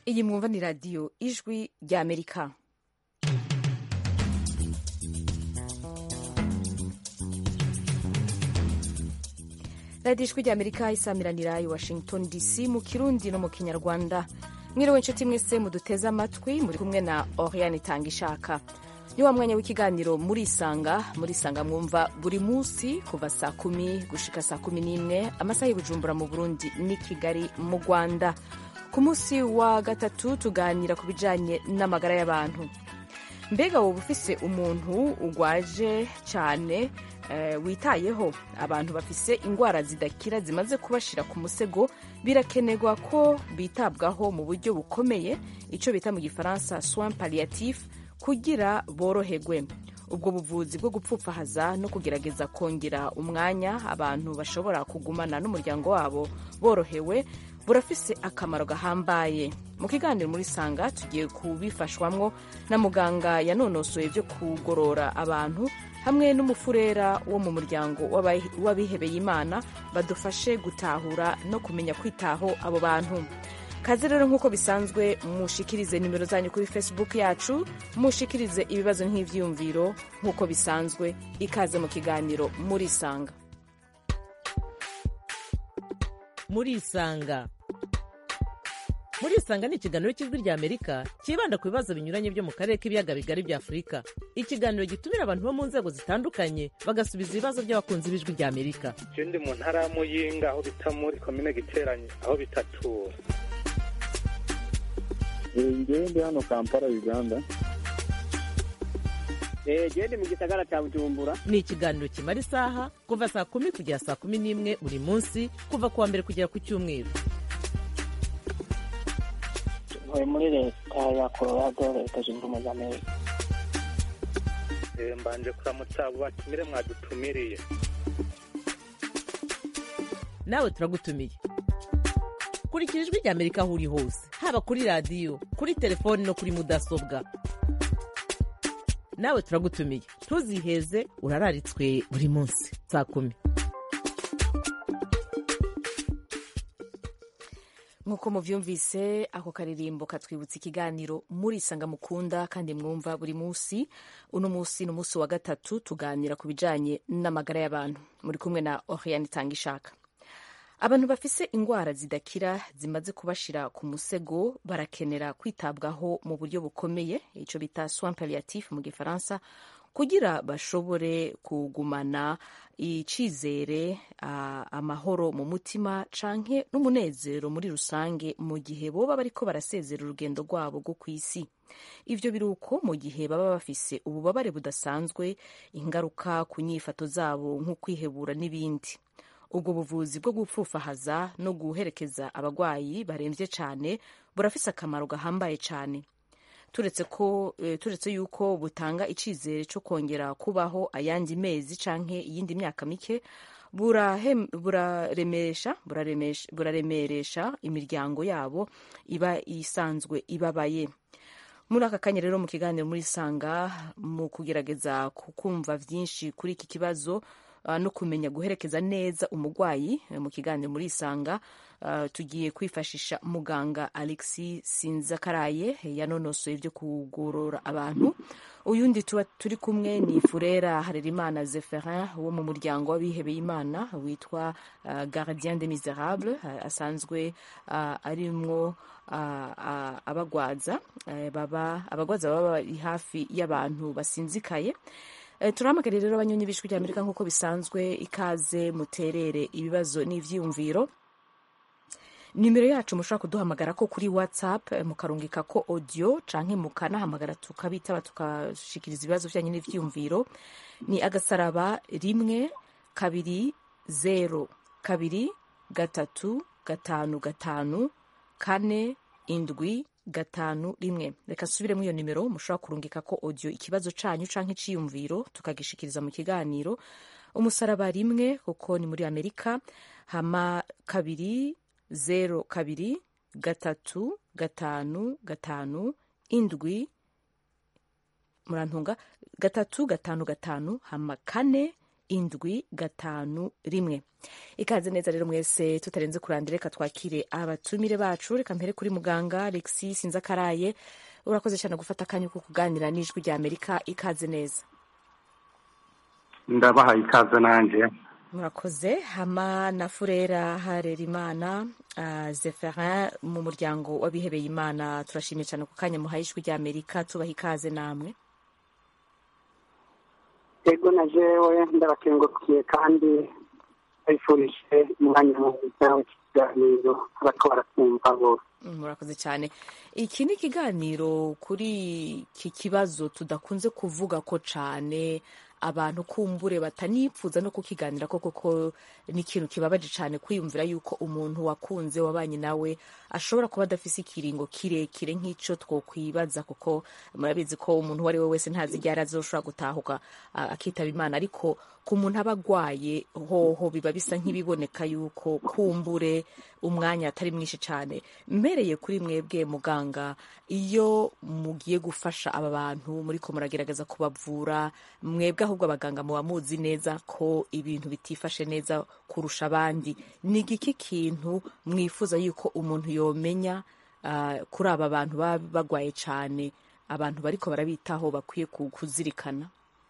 iyi mwumva ni radiyo ijwi ry'Amerika. radiyo ijwi ry'Amerika isamiranira i Washington DC mu kirundi no mu kinyarwanda. Mwiriwe inshuti mwese muduteze amatwi, muri kumwe na Oriane Itangishaka. Ni wa mwanya w'ikiganiro murisanga mwumva buri munsi kuva saa 10 gushika saa 11 amasaha y'Ibujumbura mu Burundi ni Kigali mu Rwanda. Ku munsi wa gatatu tuganira ku bijanye n'amagara y'abantu. Mbega wowe ufise umuntu ugwaje cyane witayeho abantu bafise ingwara zidakira zimaze kubashira ku musego, birakenerwa ko bitabwaho mu buryo bukomeye, ico bita mu gifaransa soins palliatifs, kugira boroherwe. Ubwo buvuzi bwo gupfupfahaza no kugerageza kongera umwanya abantu bashobora kugumana n'umuryango wabo borohewe burafise akamaro gahambaye. Mu kiganiro muri Sanga tugiye kubifashwamwo na muganga yanonosoye byo kugorora abantu hamwe n'umufurera wo mu muryango w'abihebeye Imana badufashe gutahura no kumenya kwitaho abo bantu. Kaze rero nk'uko bisanzwe mushikirize nimero zanyu kuri Facebook yacu, mushikirize ibibazo nk'ivyiyumviro nk'uko bisanzwe. Ikaze mu kiganiro muri Sanga. Murisanga ni ikiganiro cy'ijwi ry'Amerika kibanda ku bibazo binyuranye byo mu karere k'ibiyaga bigari bya Afurika. Ikiganiro gitumira abantu bo mu nzego zitandukanye bagasubiza ibibazo by'abakunzi b'ijwi ry'Amerika. Je ndi mu ntara ya Muyinga aho bita muri komine Giteranyi aho bitatura. Ngewe ndi hano Kampala, Uganda. Ndi mu gisagara cya Bujumbura. Ni ikiganiro kimara isaha kuva saa 10 kugera saa 11 buri munsi, kuva kuwa mbere kugera ku cyumweru. Muri leta ya Colorado, Leta Zunze Ubumwe za Amerika. Mbanje kuramutsa abo batumire mwadutumiriye. Nawe turagutumiye. Kurikira ijwi ry'Amerika aho uri hose, haba kuri radiyo, kuri telefoni no kuri mudasobwa. Nawe turagutumiye, ntuziheze, urararitswe buri munsi saa 10. Nkuko muvyumvise, ako karirimbo katwibutsa ikiganiro murisanga mukunda kandi mwumva buri munsi. Uno munsi n'umunsi wa gatatu tuganira ku bijanye n'amagara y'abantu. Muri kumwe na Oriane Itangishaka. Abantu bafise ingwara zidakira zimaze kubashira ku musego barakenera kwitabwaho mu buryo bukomeye, ico bita soins palliatifs mu gifaransa, kugira bashobore kugumana icizere, amahoro mu mutima canke n'umunezero muri rusange mu gihe boba bariko barasezera urugendo rwabo rwo kw'isi. Ivyo biruko mu gihe baba bafise ububabare budasanzwe, ingaruka ku nyifato zabo nko kwihebura n'ibindi. Ubwo buvuzi bwo gupfufahaza no guherekeza abagwayi baremvye cane burafise akamaro gahambaye cane. Turetse yuko butanga icizere cyo kongera kubaho ayandi mezi canke iyindi myaka mike, buraremeresha imiryango yabo iba isanzwe ibabaye. Muri aka kanya rero mu kiganiro muri Sanga, mu kugerageza kumva vyinshi kuri iki kibazo no kumenya guherekeza neza umugwayi, mu kiganiro muri Sanga tugiye kwifashisha muganga Alexis Sinzakaraye yanonosoye ibyo kugorora abantu. Uyundi turi kumwe ni Furera Harerimana Zepherin wo mu muryango w'abihebeye Imana witwa Gardien des Miserables, asanzwe arimwo abagwaza baba hafi y'abantu basinzikaye. Turahamagara rero abanyonyi b'ijwi ry'Amerika nk'uko bisanzwe. Ikaze muterere ibibazo n'ivyiyumviro. Nimero yacu mushobora kuduhamagara ko kuri WhatsApp, mukarungika ko audio canke mukanahamagara tukabitaba tukashikiriza ibibazo byanyu n'ivyiyumviro. Ni agasaraba 1-2-0-2-5-5-4-7-5-1. Reka subiremo iyo nimero, mushobora kurungika ko audio ikibazo canyu canke iciyumviro tukagishikiriza mu kiganiro. Umusaraba 1 kuko ni muri Amerika, hama 2-0-2-3-5-5-7 murantunga 3-5-5 hama 4 781 ikaze neza rero mwese tutarenze kurandira reka twakire abatumire bacu. Reka mpere kuri muganga Alexis Sinzakaraye, urakoze cyane gufata akanya ko kuganira n'ijwi rya Amerika. Ikaze neza. Ndabahaye ikaze nanjye. Murakoze. Hama na Furera Harerimana Zeferin mu muryango w'abihebeye Imana, turashimye cyane ku kanya muhaye ijwi rya Amerika, tubaha ikaze namwe. Yego na jewe ndabakengurukiye kandi bayifurije umwanya mwiza w'ikiganiro barako barakumva bose. Murakoze cyane. Iki ni ikiganiro kuri iki kibazo tudakunze kuvuga ko cyane, abantu kumbure batanipfuza no kukiganira kuko ni ikintu kibabaje cyane kwiyumvira yuko umuntu wakunze wabanye nawe ashobora kuba adafise ikiringo kirekire nk'icyo twokwibaza, kuko murabizi ko umuntu wari we wese ntazi igihe azoshobora gutahuka akitaba Imana, ariko ku muntu aba agwaye hoho biba bisa nk'ibiboneka yuko kumbure umwanya atari mwinshi cyane. Mbereye kuri mwebwe muganga, iyo mugiye gufasha aba bantu muriko muragerageza kubavura, mwebwe ahubwo abaganga muba muzi neza ko ibintu bitifashe neza kurusha abandi, ni igiki kintu mwifuza yuko umuntu yomenya kuri aba bantu baba bagwaye cyane, abantu bariko barabitaho bakwiye kuzirikana?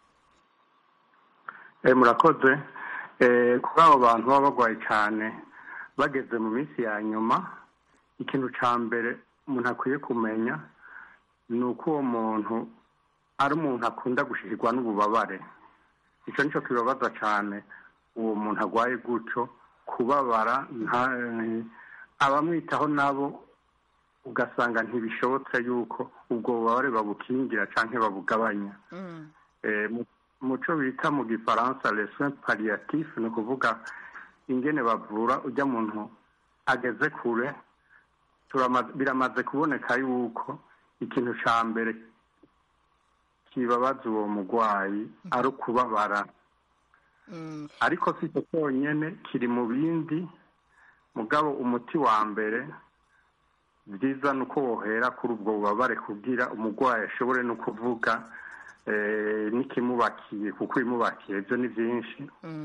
Murakoze. Kuri abo bantu baba bagwaye cyane bageze mu minsi ya nyuma, ikintu cya mbere umuntu akwiye kumenya ni uko uwo muntu ari umuntu akunda gushirwa n'ububabare. Icyo nicyo kibabaza cyane uwo muntu agwaye gutyo, kubabara. Abamwitaho nabo ugasanga ntibishobotse yuko ubwo bubabare babukingira cyangwa babugabanya. Muco bita mu gifaransa les soins palliatifs, ni ukuvuga ingene bavura ujya muntu ageze kure. Biramaze kuboneka yuko ikintu cya mbere kibabaza uwo murwayi ari ukubabara, ariko si cyo cyonyine, kiri mu bindi. Mugabo umuti wa mbere byiza ni uko wohera kuri ubwo bubabare kugira umurwayi ashobore no kuvuga n'ikimubakiye, kuko ibimubakiye byo ni byinshi.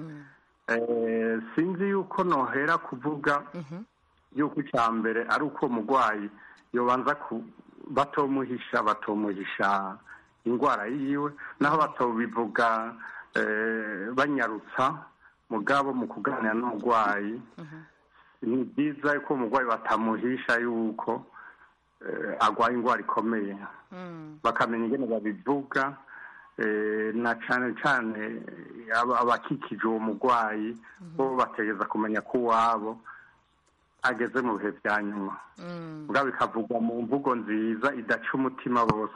Sinzi yuko nohera kuvuga yuko icya mbere ari uko umurwayi yobanza batomuhisha indwara yiwe, naho batobivuga banyarutsa. Mugabo mu kuganira n'umurwayi ni byiza yuko umurwayi batamuhisha yuko agwaye indwara ikomeye, bakamenya ingene babivuga, na cyane cyane abakikije uwo murwayi bo bategeza kumenya ko uwabo ageze mu bihe bya nyuma. Mugabo bikavugwa mu mvugo nziza idaca umutima bose.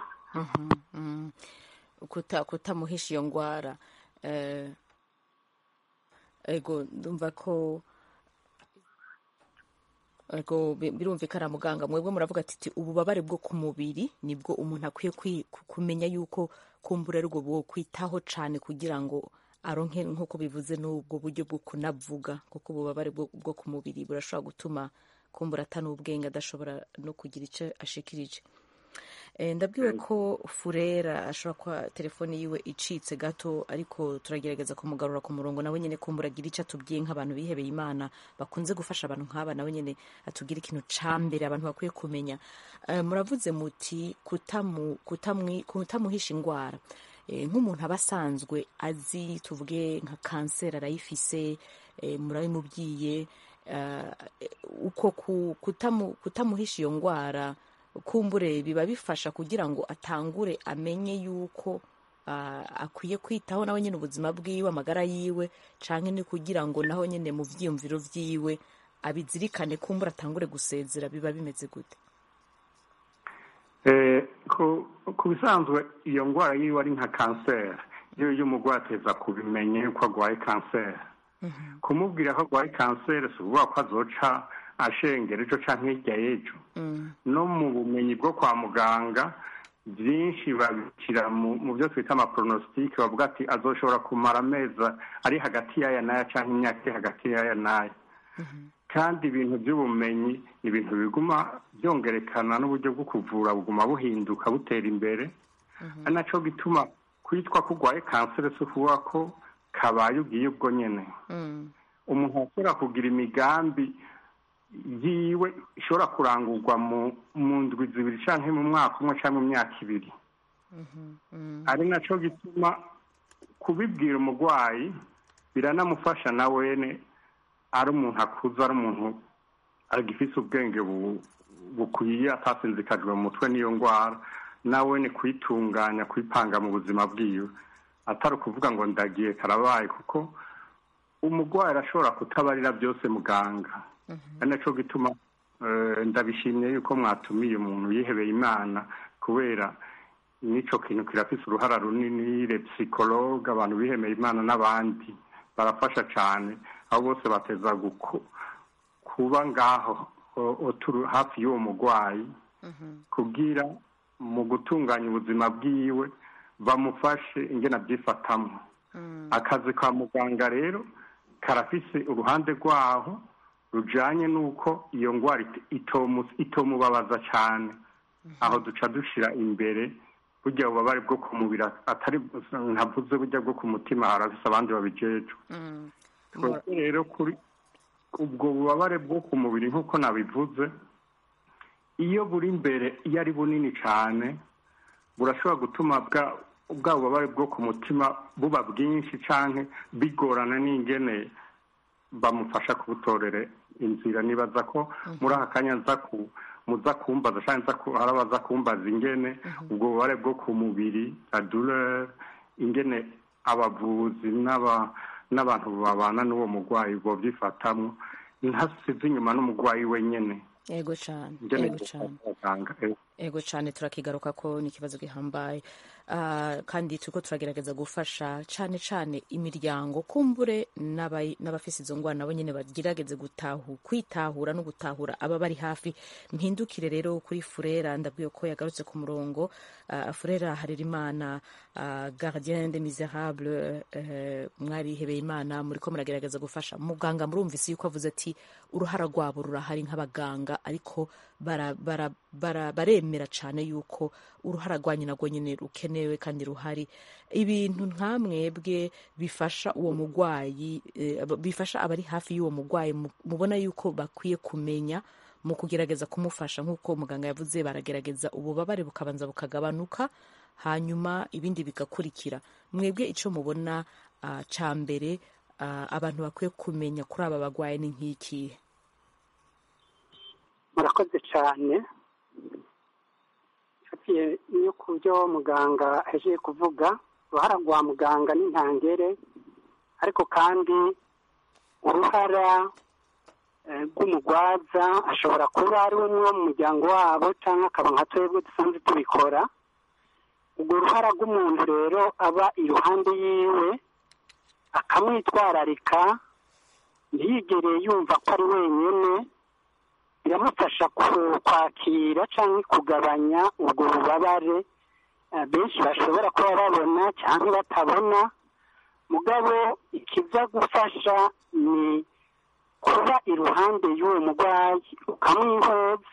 Kutamuhisha iyo ndwara. Ego ndumva ko birumvikana muganga, mwebwe muravuga ati ububabare bwo ku mubiri nibwo umuntu akwiye kumenya yuko kumbura ari ubwo bwo kwitaho cyane kugira ngo aronke, nk'uko bivuze, n'ubwo buryo bwo kunavuga, kuko ububabare bwo ku mubiri burashobora gutuma kumbura atanubwenge, adashobora no kugira icyo ashikirije. Ndabwiwe ko Furera ashobora kuba telefone yiwe icitse gato, ariko turagerageza kumugarura ku murongo nawe nyine kumbura agira icyo atubwiye nk'abantu bihebeye Imana bakunze gufasha abantu nk'aba, nawe nyine atubwira ikintu ca mbere abantu bakwiye kumenya. Muravuze muti kutamuhisha indwara. Nk'umuntu aba asanzwe azi, tuvuge nka kanseri arayifise, murabimubwiye, uko kutamuhisha iyo ndwara kumbure biba bifasha kugira ngo atangure amenye yuko akwiye kwitaho nawe nyine ubuzima bwiwe, amagara yiwe, canke ni kugira ngo naho nyine mu vyiyumviro vyiwe abizirikane, kumbura atangure gusezera. Biba bimeze gute? Ku bisanzwe iyo ndwara yiwe ari nka kanseri, iyo umurwayi ateza kubimenya yuko agwaye kanseri. Kumubwira ko agwaye kanseri si ukuvuga ko azoca ashengera ejo canke hirya y'ejo. No mu bumenyi bwo kwa muganga byinshi babikira mu byo twita amapronositike, bavuga ati azoshobora kumara amezi ari hagati y'aya n'aya canke imyaka iri hagati y'aya n'aya. Kandi ibintu by'ubumenyi ni ibintu biguma byongerekana, n'uburyo bwo kuvura buguma buhinduka butera imbere. Ari naco gituma kwitwa ko urwaye kanseri si ukuvuga ko kabaye ugiye ubwo nyene umuntu ashobora kugira imigambi yiwe ishobora kurangurwa mu ndwi zibiri canke mu mwaka umwe canke mu myaka ibiri ari naco gituma kubibwira umurwayi biranamufasha na wene ari umuntu akuze ari umuntu agifise ubwenge bukwiye atasinzikajwe mu mutwe n'iyo ndwara nawe ni kwitunganya kwipanga mu buzima bwiwe atari ukuvuga ngo ndagiye karabaye kuko umurwayi arashobora kutabarira byose muganga ari naco gituma ndabishimye yuko mwatumiye umuntu yihebeye Imana kubera nico kintu kirafise uruhara runini le psychologue abantu bihemeye Imana n'abandi barafasha cyane aho bose bateza kuba ngaho hafi y'uwo murwayi kugira mu gutunganya ubuzima bwiwe bamufashe ingene abyifatamo akazi ka muganga rero karafise uruhande rwaho rujanye n'uko iyo ndwara itomubabaza cyane aho duca dushira imbere burya ububabare bwo ku mubiri atari ntavuze burya bwo ku mutima harafise abandi babijejwe twebwe rero kuri ubwo bubabare bwo ku mubiri nk'uko nabivuze iyo buri imbere iyo ari bunini cyane burashobora gutuma bwa bubabare bwo ku mutima buba bwinshi canke bigorana n'ingene bamufasha kubutorera inzira nibaza ko muri aka kanya muza kumbaza canke harabaza kumbaza ingene ubwo bubabare bwo ku mubiri la douleur ingene abavuzi n'abantu babana n'uwo murwayi bovyifatamwo ntasize inyuma n'umurwayi wenyene. Ego cyane ego cyane turakigaruka ko ni ikibazo gihambaye kandi turiko turagerageza gufasha cyane cyane imiryango kumbure n'abafise izo ngwara nabo nyene bagerageze kwitahura no gutahura aba bari hafi. Mpindukire rero kuri Furera, ndabwiye ko yagarutse ku murongo. Furera Harerimana, gardien des misérables, mwarihebeye Imana, muriko muragerageza gufasha muganga. Murumvise yuko avuze ati uruhara rwabo rurahari nk'abaganga, ariko baremera cyane yuko uruhara rwanyu nagwo nyine rukenewe kandi ruhari. Ibintu nka mwebwe bifasha uwo murwayi, bifasha abari hafi y'uwo murwayi, mubona yuko bakwiye kumenya mu kugerageza kumufasha nk'uko muganga yavuze, baragerageza ububabare bukabanza bukagabanuka hanyuma ibindi bigakurikira. Mwebwe icyo mubona ca mbere abantu bakwiye kumenya kuri aba bagwayi ni nk'ikihe? murakoze cyane. Iyo ku byo muganga aje kuvuga, uruhara rwa muganga ni ntangere, ariko kandi uruhara rw'umugwaza ashobora kuba ari umwe mu muryango wabo cyangwa akaba nka twebwe dusanzwe tubikora. Urwo ruhara rw'umuntu rero aba iruhande yiwe akamwitwararika, ntiyigere yumva ko ari wenyine, biramufasha kwakira cyangwa kugabanya ubwo bubabare benshi bashobora kuba babona cyangwa batabona. Mugabo ikiza gufasha ni kuba iruhande y'uwo murwayi ukamwihoza,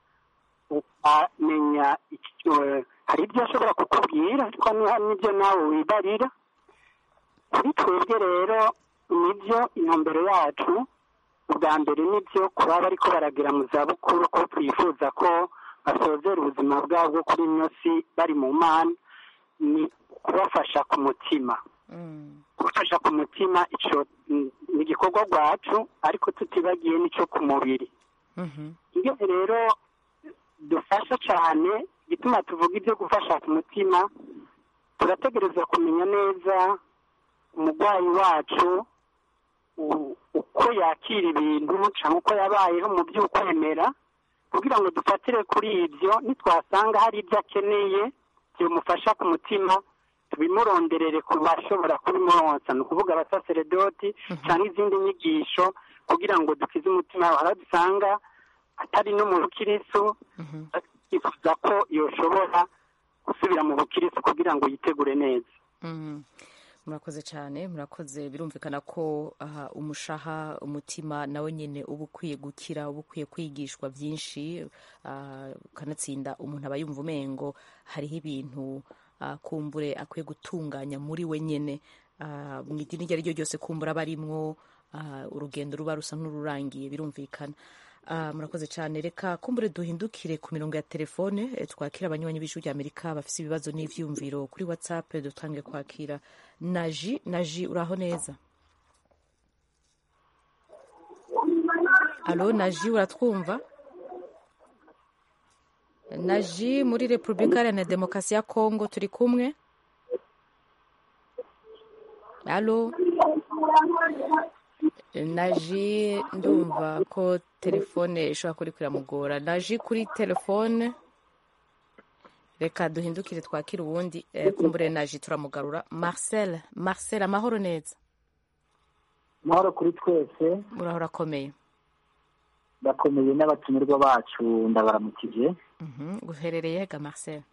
ukamenya hari ibyo ashobora kukubwira ariko n'ibyo nawe wibarira. Kuri twebwe rero nibyo intumbero yacu ubwa mbere nibyo kuba bariko baragira mu zabukuru ko twifuza ko basozera ubuzima bwabo kuri ino si bari mu Mana, ni kubafasha ku mutima. Gufasha ku mutima ico ni igikorwa rwacu, ariko tutibagiye n'icyo ku mubiri. Iyo rero dufasha cyane, igituma tuvuga ibyo gufasha ku mutima, turategereza kumenya neza umurwayi wacu uko yakira ibintu cyangwa uko yabayeho mu by'ukwemera, kugira ngo dufatire kuri ibyo. Nitwasanga hari ibyo akeneye byamufasha ku mutima, tubimuronderere ku bashobora kubimuronsa, ni ukuvuga abasaseredoti cyangwa izindi nyigisho, kugira ngo dukize umutima wawe. Haradusanga atari no mu bukirisu, yifuza ko yoshobora gusubira mu bukirisu kugira ngo yitegure neza. Murakoze cyane, murakoze. Birumvikana ko umushaha umutima nawe nyine uba ukwiye gukira, uba ukwiye kwigishwa byinshi, kanatsinda umuntu aba yumva umengo hariho ibintu kumbure akwiye gutunganya muri we nyine. mu idini iryo ari ryo ryose kumbura barimwo urugendo ruba rusa n'ururangiye birumvikana. Murakoze cyane, reka kumbure duhindukire ku mirongo ya telefone twakira abanywanyi b'ijwi rya Amerika bafise ibibazo n'ivyumviro kuri WhatsApp. Dutange kwakira Naji. Uraho neza? Alo Naji, uratwumva? Naji muri Repubulika Iharanira Demokarasi ya Kongo, turi kumwe? Alo Naji, ndumva ko telefone ishobora kuri kuramugora. Naji kuri telefone, reka duhindukire twakira uwundi kumbure Naji turamugarura. Marcel, amahoro neza? Amahoro kuri twese. Urahora akomeye? Bakomeye n'abatumirwa bacu ndabaramukije. Uherereye hega Marcel?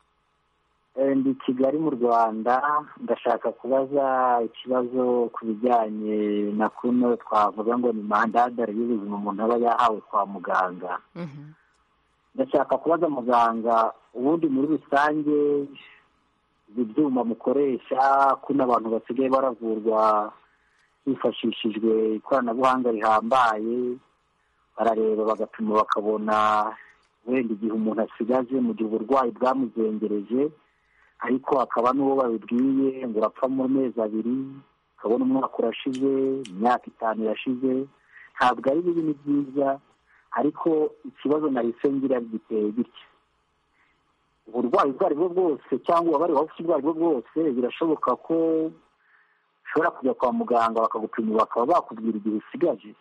Ndi Kigali mu Rwanda. Ndashaka kubaza ikibazo ku bijyanye na kuno twavuga ngo ni mandadari y'ubuzima umuntu aba yahawe kwa muganga. Ndashaka kubaza muganga, ubundi muri rusange ibyuma mukoresha kuno abantu basigaye baravurwa hifashishijwe ikoranabuhanga rihambaye, barareba bagapima bakabona wenda igihe umuntu asigaje mu gihe uburwayi bwamuzengereje, ariko hakaba n'uwo babibwiye ngo urapfa mu mezi 2, ukabona umwaka urashize, imyaka 5 irashize. Ntabwo ari ibintu byiza, ariko ikibazo nahise ngira giteye gitya. Uburwayi bwo aribwo bwose cyangwa ubabare waba ufite ubwo aribwo bwose birashoboka ko ushobora kujya kwa muganga bakagupima bakaba bakubwira igihe usigaje.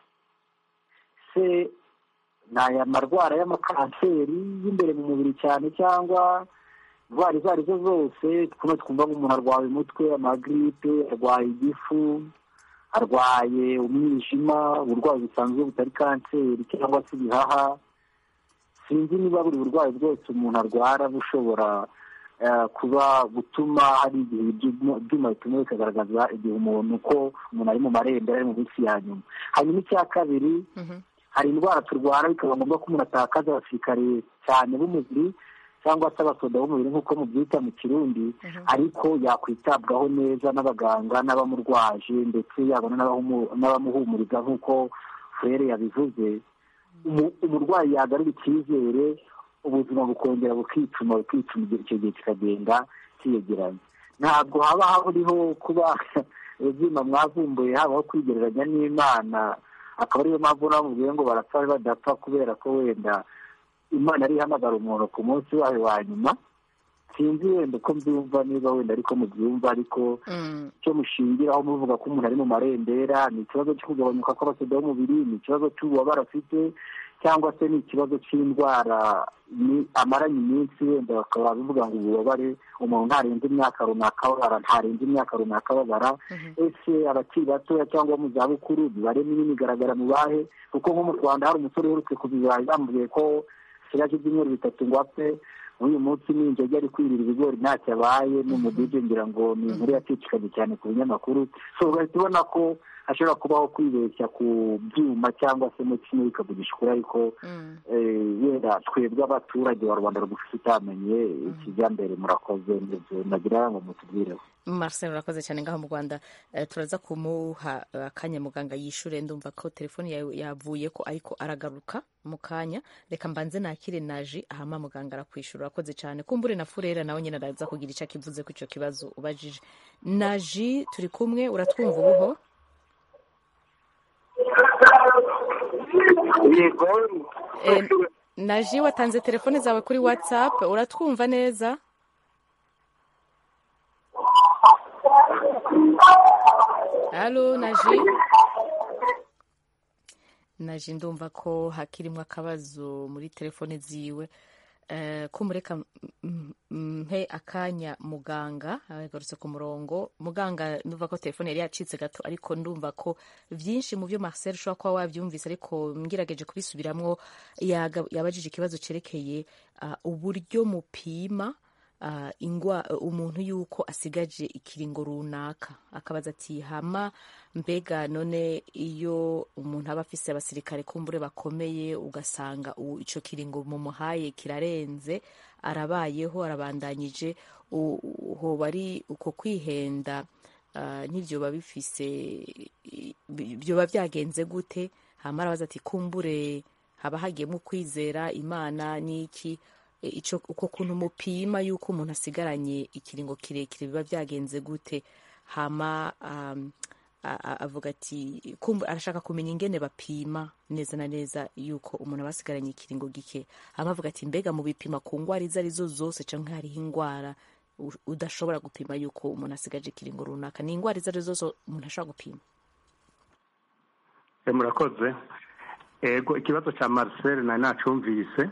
Se naya marwara y'amakanseri y'imbere mu mubiri cyane cyangwa indwara izo arizo zose twumva nk'umuntu arwaye umutwe, amagripe, arwaye igifu, arwaye umwijima, uburwayi busanzwe butari kanseri cyangwa se ibihaha. Sinzi niba buri burwayi bwose umuntu arwara bushobora kuba gutuma hari igihe ibyuma bituma bikagaragaza igihe umuntu ko umuntu ari mu marembera ari mu minsi ya nyuma. Hanyuma icya kabiri, hari indwara turwara bikaba ngombwa ko umuntu atakaza abasirikare cyane b'umubiri cyangwa se abasoda b'umubiri nk'uko mubyita mu Kirundi, ariko yakwitabwaho neza n'abaganga n'abamurwaje ndetse yabona n'abamuhumuriza nk'uko Frere yabivuze. Umurwayi yagarura icyizere, ubuzima bukongera bukicuma icyo gihe kikagenda kiyegeranya. Ntabwo haba hariho kuba ubuzima mwavumbuye habaho kwigereranya n'Imana, akaba ariyo mpamvu namubwiye ngo barapfa badapfa kubera ko wenda Imana ari ihamagara umuntu ku munsi wayo wa nyuma. Sinzi wenda uko mbyumva niba wenda ariko mubyumva, ariko cyo mushingiraho muvuga ko umuntu ari mu marembera ni ikibazo cyo kugabanyuka kw'abasoda b'umubiri, ni ikibazo cy'ububabare afite, cyangwa se ni ikibazo cy'indwara amaranye iminsi wenda bakaba bivuga ngo ububabare umuntu ntarenze imyaka runaka babara. Ese abakiri batoya cyangwa mu zabukuru imibare minini igaragara mu bahe? Kuko nko mu Rwanda hari umusore uherutse kubibara yambwiye ko sigaje ibyumweru 3 ngo apfe. Uyu munsi ninjye ari kwirira ibigori ntacyo abaye, n'umudije ngira ngo ni inkuru yacicikanye cyane ku binyamakuru. So ugahita ubona ko hashobora kubaho kwibeshya ku byuma cyangwa se mu kimwe bikavugisha ukuri, ariko wenda twebwe abaturage ba Rwanda rugufite utamenye ikijyambere. Murakoze, nagira ngo mutubwireho. Marcel, urakoze cyane ngaho mu Rwanda. Turaza kumuha akanya muganga yishure, ndumva ko telefone yavuye ko ariko aragaruka mu kanya. Reka mbanze nakire Naji ahama muganga arakwishura. Urakoze cyane. Kumbure na Furera nawe nyine araza kugira icyo kivuze ku icyo kibazo ubajije. Naji, turi kumwe, uratwumva ubuho? Naji, watanze telefone zawe kuri WhatsApp, uratwumva neza? Halo Naji. Naji, ndumva ko hakirimwa akabazo muri telefone ziwe. Kumureka mpe akanya muganga agarutse ku murongo. Muganga, ndumva ko telefone yari yacitse gato, ariko ndumva ko byinshi mu byo Marcel ushobora kuba wabyumvise, ariko ngirageje kubisubiramwo. Yabajije ikibazo cerekeye uburyo mupima umuntu yuko asigaje ikiringo runaka. Akabaza ati hama mbega none iyo umuntu aba afise abasirikare kumbure bakomeye ugasanga ico kiringo mumuhaye kirarenze, arabayeho arabandanyije, hoba ari uko kwihenda n'ibyoba bifise byoba byagenze gute? Hama arabaza ati kumbure haba hagiyemo kwizera Imana n'iki, uko kuntu mupima yuko umuntu asigaranye ikiringo kirekire biba byagenze gute? Hama avuga ati arashaka kumenya ingene bapima neza na neza yuko umuntu aba asigaranye ikiringo gike. Hama avuga ati mbega mu bipima ku ngwara izo arizo zose canke hariho ingwara udashobora gupima yuko umuntu asigaje ikiringo runaka? Ni ingwara izo arizo zose umuntu ashobora gupima? Murakoze. Ego, ikibazo cya Marcel nari nacumvise.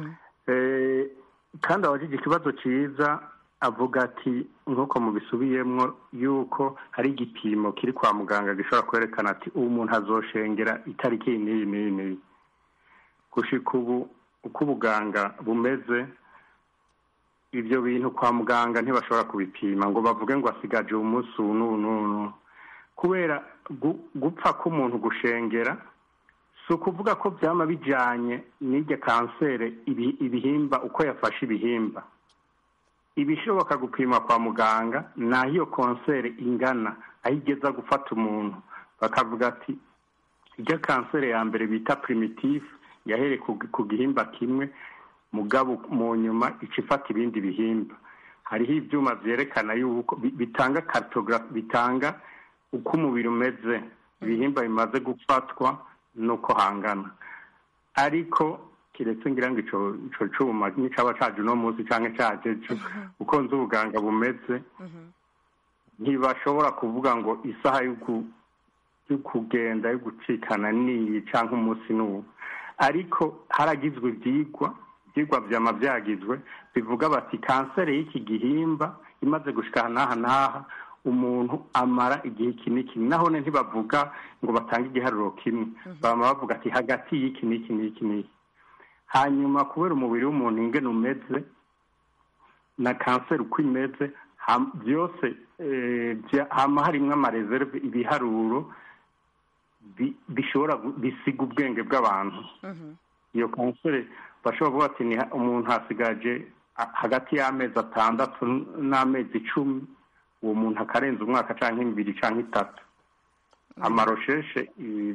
Kandi abajije ikibazo cyiza, avuga ati nk'uko mubisubiyemwo yuko hari igipimo kiri kwa muganga gishobora kwerekana ati uwo muntu azoshengera itariki n'iyi n'iyi n'iyi. Gushika ubu uko ubuganga bumeze, ibyo bintu kwa muganga ntibashobora kubipima ngo bavuge ngo asigaje umunsi n'ubu, kubera gupfa k'umuntu gushengera si ukuvuga ko byama bijyanye n'irya kanseri ibihimba uko yafashe ibihimba. Ibishoboka gupima kwa muganga naho iyo kanseri ingana, aho igeza gufata umuntu bakavuga ati irya kanseri ya mbere bita primitive yahereye ku gihimba kimwe, mugabo mu nyuma ica ifata ibindi bihimba. Hariho ibyuma byerekana yuko bitanga cartography, bitanga uko umubiri umeze, ibihimba bimaze gufatwa nuko hangana. Ariko kiretse ngira ngo ico cuma nicaba caje no munsi canke caje uko nzi ubuganga bumeze, ntibashobora kuvuga ngo isaha yo kugenda yo gucikana niyi canke umunsi n'uwo. Ariko haragizwe ivyigwa vyama vyagizwe bivuga bati kanseri y'iki gihimba imaze gushika n'aha umuntu amara igihe kiniki, nahone ntibavuga ngo batange igiharuro kimwe, bama bavuga ati hagati y'iki n'iki n'iki n'iki. Hanyuma kubera umubiri w'umuntu ingene umeze na kanseri uko imeze, byose hama harimwo amareserve, ibiharuro bishobora bisiga ubwenge bw'abantu. Iyo kanseri bashobora kuvuga ati umuntu hasigaje hagati y'amezi 6 n'amezi 10, uwo muntu akarenza umwaka canke 2 canke 3. Amarosheshe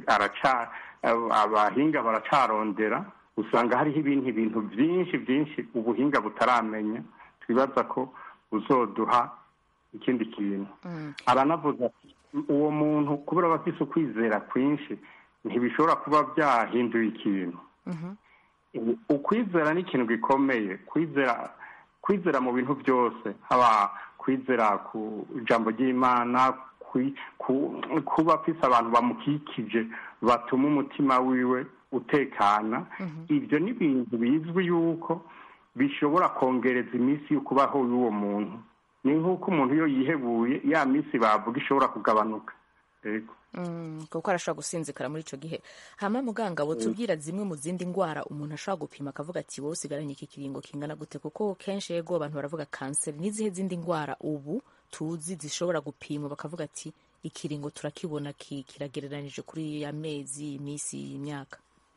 abahinga baracarondera, usanga hariho ibintu byinshi ubuhinga butaramenya, twibaza ko uzoduha ikindi kintu. Aranavuga ati uwo muntu kubera bafise ukwizera kwinshi ntibishobora kuba byahinduye ikintu. Ukwizera ni ikintu gikomeye, kwizera mu bintu byose, haba kwizera ku ijambo ry'Imana, kuba afise abantu bamukikije batuma umutima wiwe utekana. Ibyo ni ibintu bizwi yuko bishobora kongereza iminsi yo kubaho y'uwo muntu. Ni nk'uko umuntu iyo yihebuye ya minsi bavuga ishobora kugabanuka. Kuko arashobora gusinzikara muri ico gihe. Hama muganga tubwira zimwe mu zindi ngwara umuntu ashobora gupima akavuga ati wowe usigaranye iki kiringo kingana gute? Kuko kenshi yego abantu baravuga kanseri, n'izihe zindi ngwara ubu tuzi zishobora gupima bakavuga ati ikiringo turakibona kiragereranije kuri amezi, imisi, imyaka?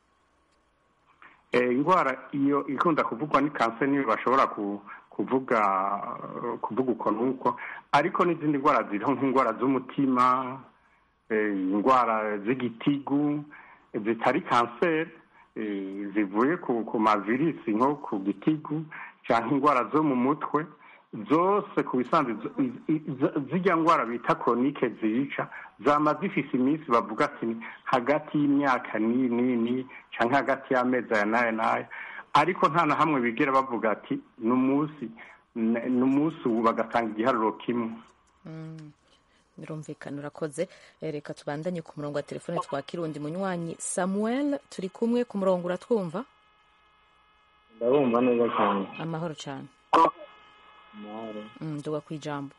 Ingwara iyo ikunda kuvugwa ni kanseri niyo bashobora kuvuga uko nuko, ariko n'izindi ngwara ziriho nk'ingwara z'umutima, ingwara z'igitigu zitari kanseri, zivuye ku mavirisi nko ku gitigu cyangwa ingwara zo mu mutwe, zose ku bisanzwe zijya ngwara bita chronique zica zama zifise iminsi bavuga ati hagati y'imyaka ni cyangwa hagati y'amezi aya n'aya, ariko nta na hamwe bigera bavuga ati n'umunsi ubu bagatanga igiharuro kimwe. Birumvikana, urakoze. Reka tubandanye ku murongo wa telefone twakira undi munywanyi. Samuel, turi kumwe ku murongo, uratwumva? Ndabumva neza cyane. Amahoro cyane. Amahoro. Nduga ku ijambo.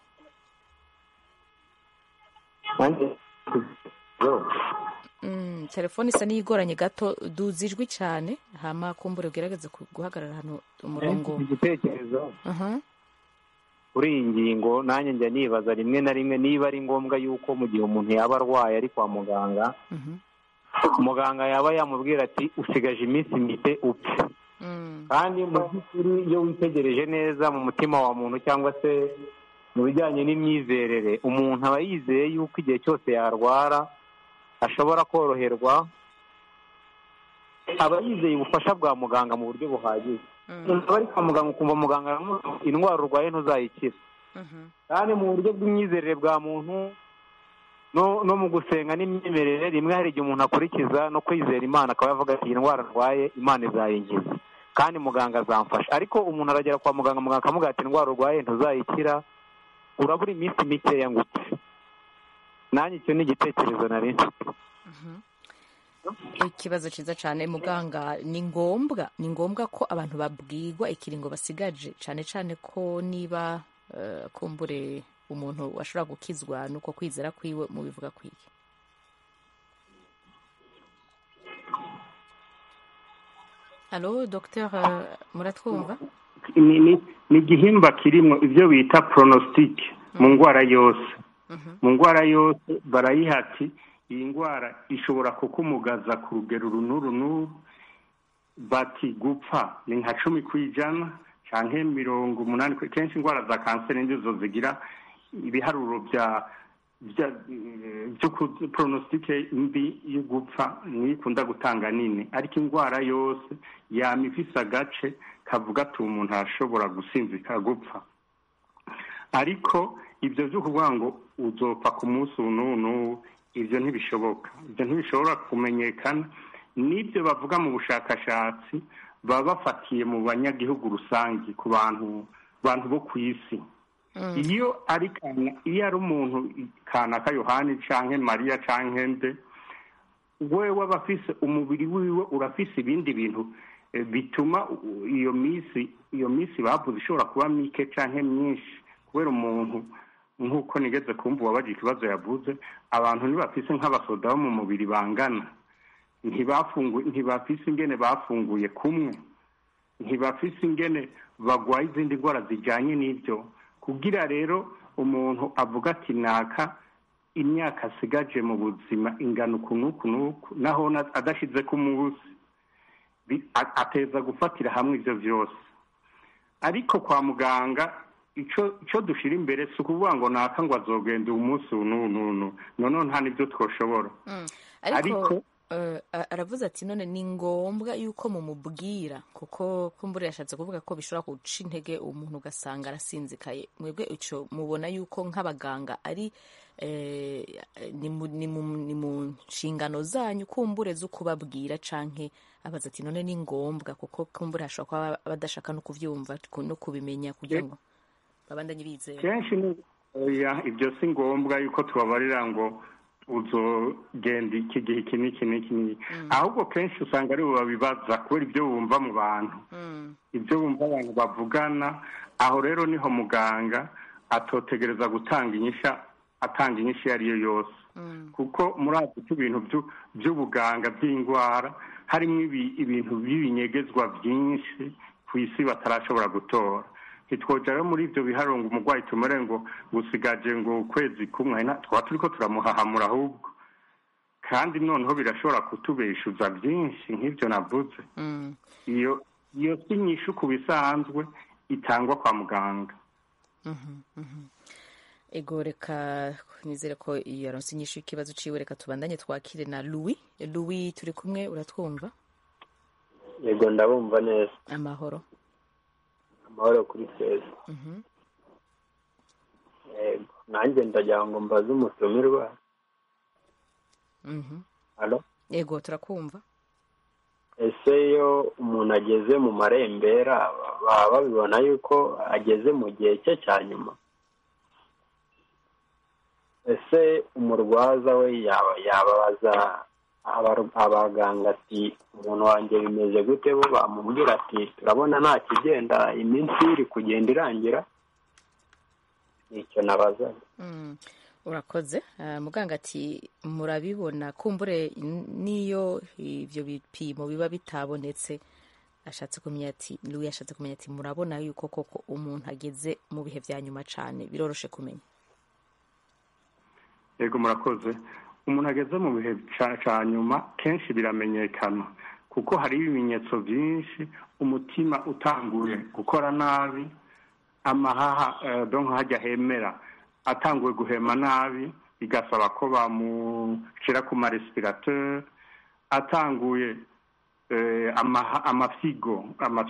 Telefone isa n'igoranye gato, duzijwi cyane, hama kumbure ugerageze guhagarara hano umurongo. Igitekerezo kuri iyi ngingo nanjye njya nibaza rimwe na rimwe niba ari ngombwa yuko mu gihe umuntu yaba arwaye ari kwa muganga, muganga yaba yamubwira ati usigaje iminsi mike upfe. Kandi mu by'ukuri iyo witegereje neza mu mutima wa muntu cyangwa se mu bijyanye n'imyizerere, umuntu aba yizeye yuko igihe cyose yarwara ashobora koroherwa, aba yizeye ubufasha bwa muganga mu buryo buhagije. umuntu aba ari kwa muganga ukumva muganga aramubwira indwara urwaye ntuzayikira. kandi mu buryo bw'imyizerere bwa muntu no mu gusenga n'imyemerere, rimwe hari igihe umuntu akurikiza no kwizera Imana, akaba yavuga ati iyi ndwara arwaye Imana izayinkiza kandi muganga azamfasha. ariko umuntu aragera kwa muganga, muganga akamubwira ati indwara urwaye ntuzayikira, urabura iminsi mikeya ngo upfe. nanjye icyo ni igitekerezo nari mfite. Ikibazo cyiza cyane muganga. Ni ngombwa ko abantu babwirwa ikiringo basigaje, cyane cyane ko niba kumbure umuntu ashobora gukizwa nuko kwizera kwiwe mu bivuga kwiki. Halo Dr. muratwumva? ni igihimba kirimo ibyo bita pronostic mu ndwara yose. mu ndwara yose barayihati iyi ndwara ishobora kukumugaza ku rugero runuru, bati gupfa ni nka 10% cyangwa 80%. kenshi indwara za kanseri nizo zigira ibiharuro byo pronostique mbi yo gupfa nikunda gutanga nini, ariko indwara yose yama ifise agace kavuga ati umuntu ashobora gusinzika gupfa. ariko ibyo byo kuvuga ngo uzopfa ku munsi n'ubu, ibyo ntibishoboka. ibyo ntibishobora kumenyekana. n'ibyo bavuga mu bushakashatsi baba bafatiye mu banyagihugu rusange, ku bantu bo ku isi. iyo ari umuntu kanaka Yohani canke Mariya canke nde, wewe aba afise umubiri wiwe urafise ibindi bintu bituma iyo misi bavuze ishobora kuba mike canke myinshi, kubera umuntu nk'uko nigeze kumva wabaje ikibazo yavuze, abantu ntibafise nk'abasoda bo mu mubiri bangana, ntibafise ingene bafunguye kumwe, ntibafise ingene bagwaye izindi ndwara zijanye n'ibyo. kugira rero umuntu avuga ati naka imyaka asigaje mu buzima ingana uku naho adashize ku munsi, ateza gufatira hamwe ibyo byose. ariko kwa muganga icyo dushira imbere si ukuvuga ngo naka ngo azogenda umunsi none nta n'ibyo twoshobora. ariko aravuze ati none ni ngombwa yuko mumubwira, kuko kumbura yashatse kuvuga ko bishobora guca intege umuntu ugasanga arasinzikaye. mwebwe icyo mubona yuko nk'abaganga ari ni mu nshingano zanyu kumbure zo kubabwira, canke abaza ati none ni ngombwa, kuko kumbura hashobora kuba badashaka no kuvyumva no kubimenya kugira ngo babandanye bizera. kenshi ibyo si ngombwa yuko tubabarira ngo uzogenda iki gihe iki n'iki, ahubwo kenshi usanga ari bo babibaza kubera ibyo bumva mu bantu, ibyo bumva abantu bavugana. aho rero niho muganga atotegereza atanga inyishu iyo ari yo yose, kuko murazi ko ibintu by'ubuganga bw'indwara harimo ibintu by'ibinyegezwa byinshi ku isi batarashobora gutora. ntitwoja rero muri ibyo biharuro ngo umurwayi tumere ngo gusigaje ngo ukwezi kumwe, twaba turiko turamuhahamura ahubwo, kandi noneho birashobora kutubeshuza byinshi nk'ibyo navuze. iyo si inyishu ku bisanzwe itangwa kwa muganga. ego reka nizere ko iyo yaronse inyishu y'ikibazo ciwe. reka tubandanye twakire na Louis. Turi kumwe, uratwumva? yego ndabumva neza. amahoro kuri twese. yego nanjye ndagira ngo mbaze umutumirwa. halo yego turakumva. ese iyo umuntu ageze mu marembera baba babibona yuko ageze mu gihe cye cya nyuma? ese umurwaza we yababaza abaganga ati umuntu wanjye bimeze gute? bo bamubwira ati turabona nta kigenda, iminsi iri kugenda irangira. nicyo nabazaga. urakoze. muganga ati murabibona kumbure niyo ibyo bipimo biba bitabonetse. Louis ashatse kumenya ati murabona yuko koko umuntu ageze mu bihe bya nyuma cyane, biroroshe kumenya? yego murakoze. umuntu ageze mu bihe cya nyuma kenshi biramenyekana, kuko hari ibimenyetso byinshi. umutima utanguye gukora nabi, amahaha donc hajya hemera atanguye guhema nabi bigasaba ko bamushyira ku marespirateur, atanguye amafigo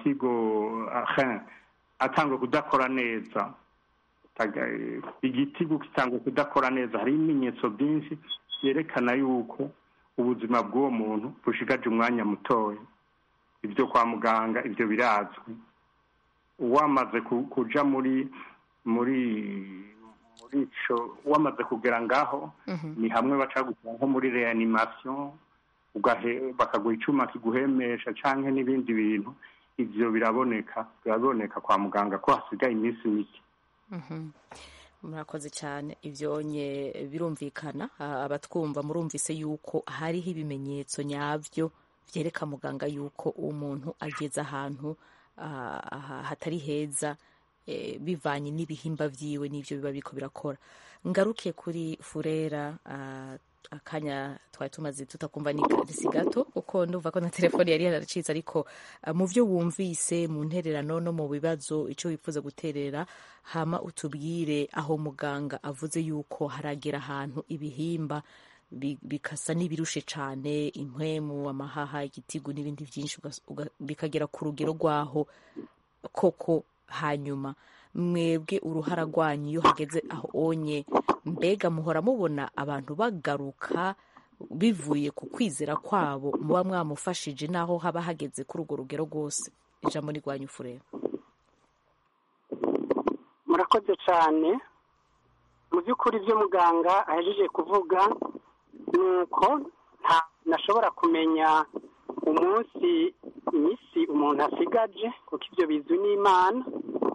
atanguye kudakora neza, igitigu kitanguye kudakora neza. hari ibimenyetso byinshi byerekana yuko ubuzima bw'uwo muntu bushigaje umwanya mutoya. ibyo kwa muganga ibyo birazwi. wamaze kuja muri ico, wamaze kugera ngaho ni hamwe baca gushyira nko muri reanimation, bakaguha icuma kiguhemesha canke n'ibindi bintu. ivyo biraboneka kwa muganga ko hasigaye iminsi mike. murakoze cyane. ivyonye birumvikana, abatwumva murumvise yuko hariho ibimenyetso nyavyo vyereka muganga yuko umuntu ageze ahantu hatari heza, bivanye n'ibihimba vyiwe n'ivyo biba biriko birakora. ngaruke kuri Furera, akanya twari tumaze tutakumva ni gato kuko ndumva ko na telefone yari yaracitse, ariko mu vyo wumvise mu ntererano no mu bibazo ico wifuza guterera, hama utubwire aho muganga avuze yuko haragera ahantu ibihimba bikasa n'ibirushe cane, impwemu, amahaha, igitigu n'ibindi vyinshi bikagera ku rugero rwaho koko. hanyuma mwebwe uruhara rwanyu iyo hageze aho onye, mbega muhora mubona abantu bagaruka bivuye ku kwizera kwabo muba mwamufashije naho haba hageze kuri urwo rugero rwose? ijambo ni rwanyu Furera. murakoze cyane. mu by'ukuri ibyo muganga ahejeje kuvuga ni uko ntashobora kumenya iminsi umuntu asigaje, kuko ibyo bizwi n'Imana.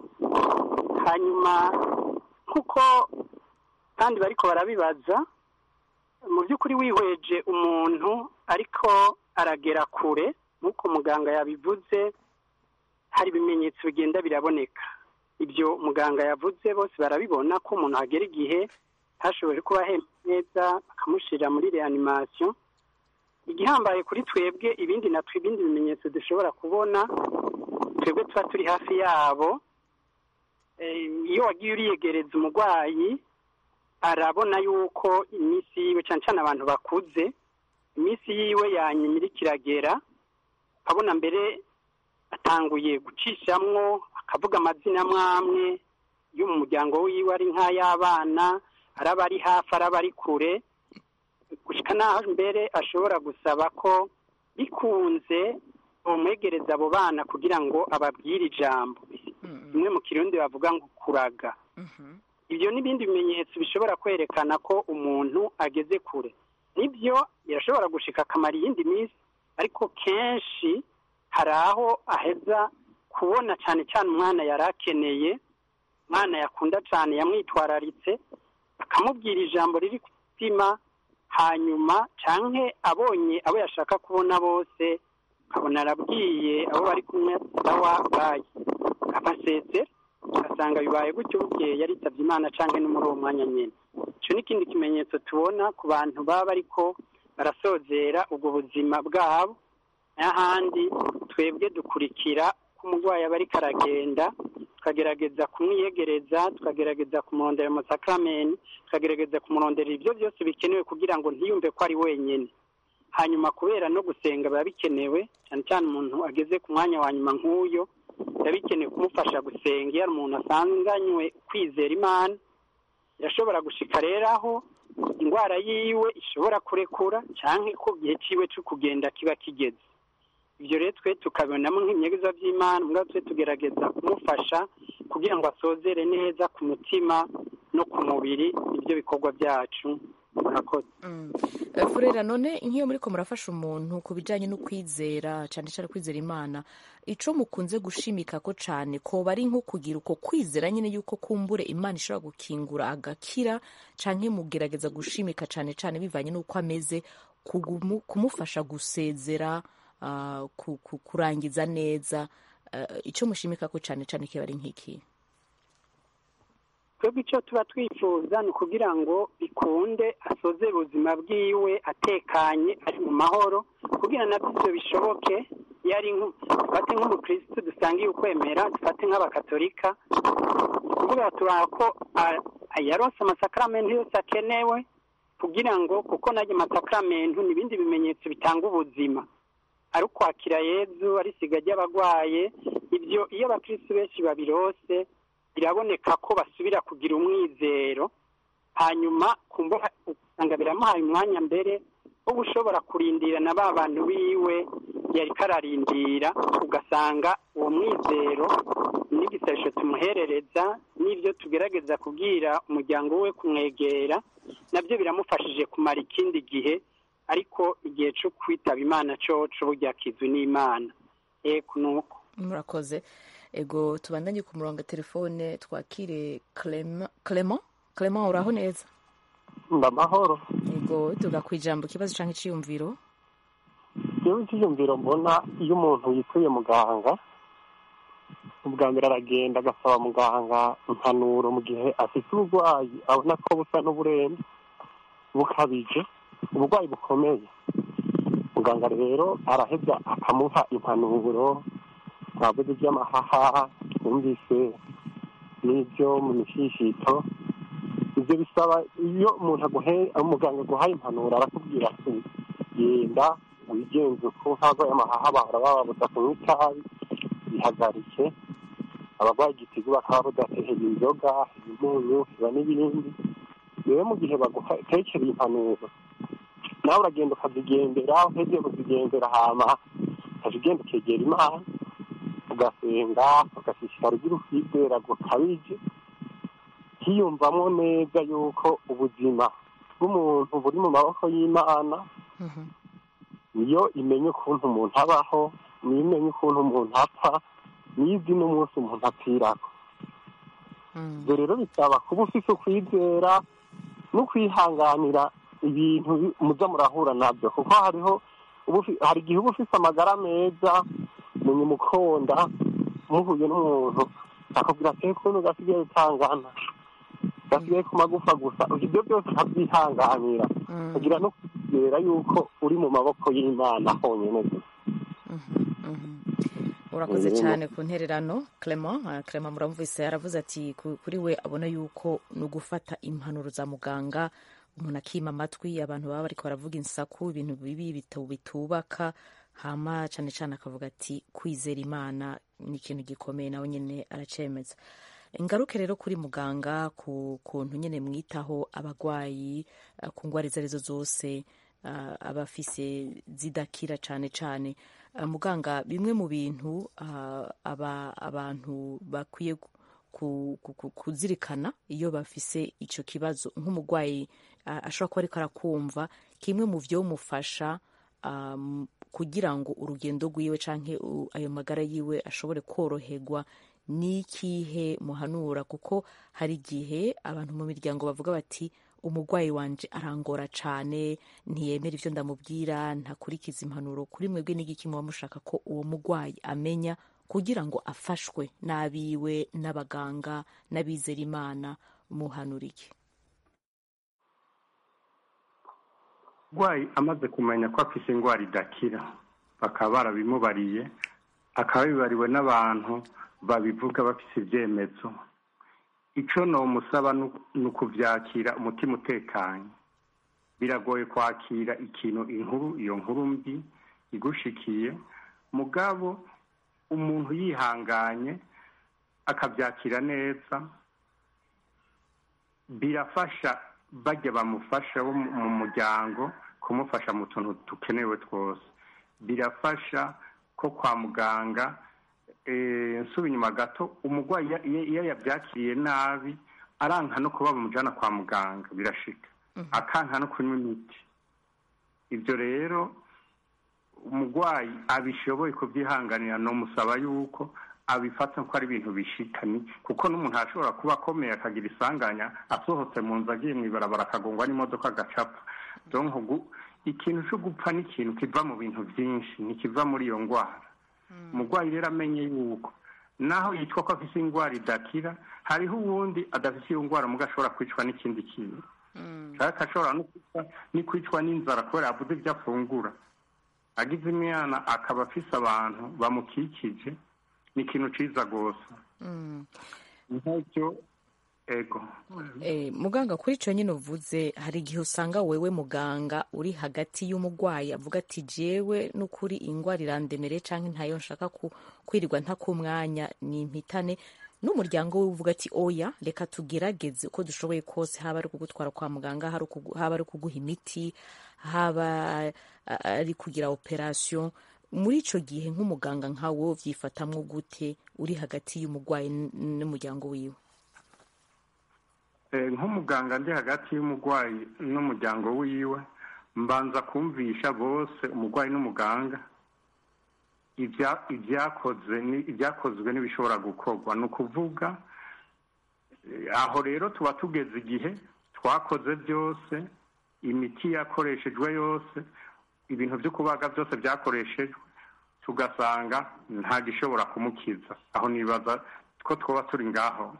hanyuma kuko kandi bariko barabibaza, mu by'ukuri wihweje umuntu ariko aragera kure nk'uko muganga yabivuze, hari ibimenyetso bigenda biraboneka. ibyo muganga yavuze bose barabibona ko umuntu agera igihe ntashobore kuba ahema neza, bakamushyira muri reanimation. igihambaye kuri twebwe ibindi bimenyetso dushobora kubona, twebwe tuba turi hafi yabo. iyo wagiye uriyegereza umurwayi, arabona yuko iminsi yiwe, cyane cyane abantu bakuze, iminsi yiwe yanyuma iriko iragera, abona mbere atanguye gucishamwo, akavuga amazina amwe yo mu muryango wiwe, ari nk'ay'abana, araba ari hafi, araba ari kure, gushika naho mbere ashobora gusaba ko bikunze umwegereza abo bana kugira ngo ababwire ijambo. bimwe mu Kirundi bavuga ngo kuraga. ibyo n'ibindi bimenyetso bishobora kwerekana ko umuntu ageze kure. nibyo birashobora gushika akamara iyindi minsi, ariko kenshi hari aho aheza kubona cyane cyane umwana yari akeneye, umwana yakunda cyane, yamwitwararitse, akamubwira ijambo riri ku mutima, hanyuma canke abonye abo yashaka kubona bose, akabona arabwiye abo bari kumwe dawa bayi, abasezera, agasanga bibaye gutyo, bukeye yaritavye Imana canke no muri uwo mwanya nyene. ico ni ikindi kimenyetso tubona ku bantu baba bariko barasozera ubwo buzima bwabo. n'ahandi twebwe dukurikira ko umurwayi aba ariko aragenda, tukagerageza kumwiyegereza, tukagerageza kumurondera mu sakramenti, tukagerageza kumurondera ibyo byose bikenewe kugira ngo ntiyumve ko ari wenyine. hanyuma kubera no gusenga biba bikenewe, cyane cyane umuntu ageze ku mwanya wa nyuma nk'uyo, biba bikenewe kumufasha gusenga. iyo umuntu asanganywe kwizera Imana, irashobora gushika rero aho indwara yiwe ishobora kurekura, cyangwa ko igihe ciwe cyo kugenda kiba kigeze. ibyo rero twe tukabonamo nk'imyegeza by'Imana, mbwa twe tugerageza kumufasha kugira ngo asozere neza ku mutima no ku mubiri ibyo bikorwa byacu. murakoze. Furera, none nk'iyo muriko murafasha umuntu ku bijanye no kwizera, cyane cyane kwizera Imana, ico mukunze gushimika ko cane koba ari nko kugira uko kwizera nyine yuko kumbure Imana ishobora gukingura agakira, canke mugerageza gushimika cane cane bivanye n'uko ameze, kumufasha gusezera, kurangiza neza, icyo mushimika ko cyane cyane kiba ari nk'iki? twebwe icyo tuba twifuza ni ukugira ngo bikunde asoze ubuzima bwiwe atekanye, ari mu mahoro, kugira nabyo ibyo bishoboke. iyo ari dufate nk'umukirisitu dusangiye ukwemera dufate nk'abakatolika kuvuga turaba ko yaronse amasakaramentu yose akenewe kugira ngo kuko najya amasakaramentu n'ibindi bimenyetso bitanga ubuzima ari ukwakira Yezu ari isiga ry'abagwaye ibyo iyo abakirisitu benshi babirose biraboneka ko basubira kugira umwizero hanyuma usanga biramuhaye umwanya mbere wo gushobora kurindira na ba bantu biwe yari kararindira ugasanga uwo mwizero n'igisabisho tumuherereza n'ibyo tugerageza kubwira umuryango we kumwegera nabyo biramufashije kumara ikindi gihe ariko igihe cyo kwitaba Imana coco burya kizwi n'Imana nuko murakoze ego tubandanye ku murongo telefone twakire Clement uraho neza ndamahoro ego tugakwijambo ikibazo canke iciyumviro yewe iciyumviro mbona iyo umuntu yituye muganga ubwa mbere aragenda agasaba muganga impanuro mu gihe afite uburwayi abona ko busa n'uburembe bukabije uburwayi bukomeye muganga rero araheza akamuha impanuro twavuze iby'amahaha twumvise n'ibyo mu mishishito ibyo bisaba iyo umuntu umuganga aguhaye impanuro arakubwira ati genda wigenze uko ntabwo amahaha bahora bababuza kunywa itabi bihagarike abarwaye igitigu bakaba badatekera inzoga umunyu iba n'ibindi rero mu gihe bagutekera impanuro nawe uragenda ukazigendera uheze kuzigendera hama ukagenda ukegera Imana ugasenga ugashishikara ugira ukwizera gukabije hiyumvamo neza yuko ubuzima bw'umuntu buri mu maboko y'Imana niyo imenya ukuntu umuntu abaho niyo imenya ukuntu umuntu apfa niyo izi n'umunsi umuntu apfirako ibyo rero bisaba kuba ufise ukwizera no kwihanganira ibintu muza murahura nabyo kuko hari igihe uba ufise amagara meza munyamukonda muhuye n'umuntu akabwira ati ukuntu gasigaye utangana gasigaye ku magufa gusa ibyo byose ukabyihanganira kugira no kwizera yuko uri mu maboko y'Imana honyine gusa urakoze cyane ku ntererano Clement muramvise yaravuze ati kuri we abona yuko no gufata impanuro za muganga umuntu akima amatwi abantu baba bariko baravuga insaku ibintu bibi bitubaka hama cyane cyane akavuga ati kwizera Imana ni ikintu gikomeye nawe nyine aracemeza ingaruke rero kuri muganga ku kuntu nyine mwitaho abagwayi ku ngwara izo arizo zose abafise zidakira cyane cyane muganga bimwe mu bintu abantu bakwiye kuzirikana iyo bafise icyo kibazo nk'umugwayi ashobora kuba ariko arakumva kimwe mu byo mufasha kugira ngo urugendo rwiwe canke ayo magara yiwe ashobore koroherwa n'ikihe muhanura kuko hari igihe abantu mu miryango bavuga bati umugwayi wanje arangora cane ntiyemera ivyo ndamubwira ntakurikiza impanuro kuri mwebwe n'igiki muba mushaka ko uwo mugwayi amenya kugira ngo afashwe n'abiwe n'abaganga n'abizera Imana muhanura iki umurwayi amaze kumenya ko afise indwara idakira bakaba barabimubariye akaba bibariwe n'abantu babivuga bafise ibyemezo icyo nomusaba ni ukubyakira umutima utekanye biragoye kwakira iyo nkuru mbi igushikiye mugabo umuntu yihanganye akabyakira neza birafasha bajya bamufasha bo mu muryango kumufasha mu tuntu dukenewe twose birafasha ko kwa muganga nsuba inyuma gato umurwayi iyo yabyakiriye nabi aranka no kuba bamujyana kwa muganga birashika akanka no kunywa imiti ibyo rero umurwayi abishoboye kubyihanganira no musaba yuko abifata ko ari ibintu bishikani kuko n'umuntu ashobora kuba akomeye akagira isanganya asohotse mu nzu agiye mu ibarabara akagongwa n'imodoka agacapfa donc ikintu cyo gupfa ni ikintu kiva mu bintu byinshi ntikiva muri iyo ndwara umurwayi rero amenye yuko naho yitwa ko afite indwara idakira hariho uwundi adafite iyo ndwara muga ashobora kwicwa n'ikindi kintu ashobora no kwicwa n'inzara kubera yabuze ibyo afungura agize imana akaba afise abantu bamukikije ni ikintu ciza rwose. nk'icyo ego muganga, kuri icyo nyine uvuze, hari igihe usanga wewe muganga uri hagati y'umurwayi avuga ati jewe n'ukuri indwara irandemereye cyangwa ntayo nshaka kwirirwa ntakumwanya ni impitane, n'umuryango we uvuga ati oya reka tugerageze uko dushoboye kose, haba ari kugutwara kwa muganga, haba ari kuguha imiti, haba ari kugira operasiyo. Muri icyo gihe nk'umuganga nkawe byifatamwo gute uri hagati y'umurwayi n'umuryango wiwe? nk'umuganga ndi hagati y'umurwayi n'umuryango wiwe, mbanza kumvisha bose umurwayi n'umuganga ibyakozwe n'ibishobora gukorwa. ni ukuvuga aho rero tuba tugeze igihe twakoze byose, imiti yakoreshejwe yose, ibintu byo kubaga byose byakoreshejwe, tugasanga nta gishobora kumukiza. aho nibaza ko twaba turi ngaho.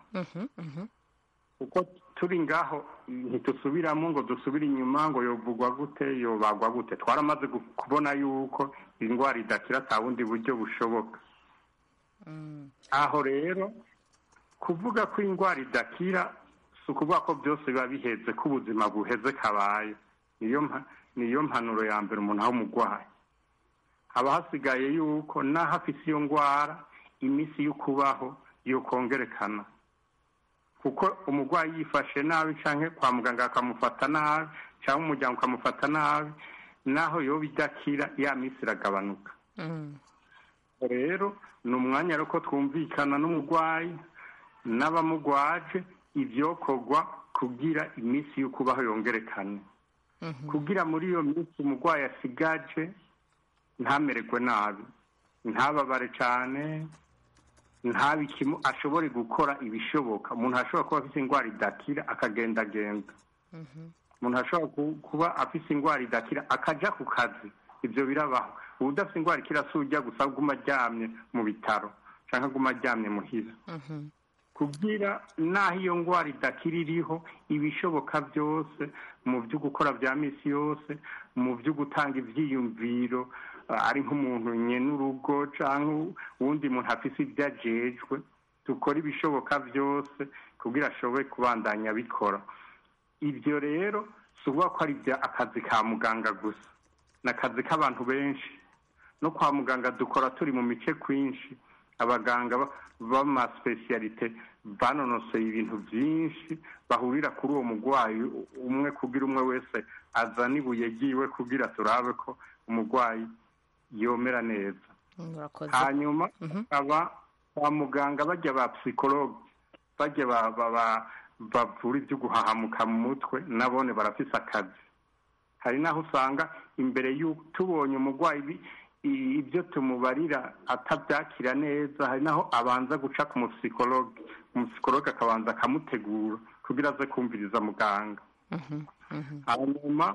kuko turi ngaho ntitusubiramo ngo dusubire inyuma ngo yovugwa gute yobagwa gute. Twaramaze kubona yuko indwara idakira ata bundi buryo bushoboka. aho rero kuvuga ko indwara idakira si ukuvuga ko byose biba biheze, ko ubuzima buheze kabaye. niyo mpanuro ya mbere umuntu aho umurwayi haba hasigaye yuko naho afise iyo ndwara iminsi yo kubaho yokongerekana, kuko umurwayi yifashe nabi cyangwa kwa muganga akamufata nabi cyangwa umuryango ukamufata nabi, naho yoba idakira ya minsi iragabanuka. rero ni umwanya rero twumvikana n'umurwayi n'abamugwaje ibyokorwa kugira iminsi yo kubaho yongerekane, kugira muri iyo minsi umurwayi asigaje ntamererwe nabi, ntababare cyane, ashobore gukora ibishoboka. umuntu ashobora kuba afite indwara idakira akagendagenda, umuntu ashobora kuba afite indwara idakira akajya ku kazi, ibyo birabaho. udafite indwara ikira si ujya gusa aguma aryamye mu bitaro cyangwa aguma aryamye muhira. kugira naho iyo ndwara idakira iriho, ibishoboka byose mu byo gukora bya minsi yose, mu byo gutanga ibyiyumviro, ari nk'umuntu nyene urugo cyangwa uwundi muntu afise ibyo ajejwe, dukora ibishoboka byose kugira ashobore kubandanya bikora. ibyo rero si ukuvuga ko ari akazi ka muganga gusa, ni akazi k'abantu benshi. no kwa muganga dukora turi mu mice kwinshi, abaganga b'amasipesiyalite banonoseye ibintu byinshi bahurira kuri uwo murwayi umwe, kugira umwe wese azana ibuye ryiwe kugira turabe ko umurwayi yomera neza. hanyuma aba kwa muganga bajya ba psikologe, bajya bavura ibyo guhahamuka mu mutwe, nabone barafise akazi. hari naho usanga imbere y'uko tubonye umurwayi ibyo tumubarira atabyakira neza, hari naho abanza guca ku musikologe, umusikologe akabanza akamutegura kugira aze kumviriza muganga. hanyuma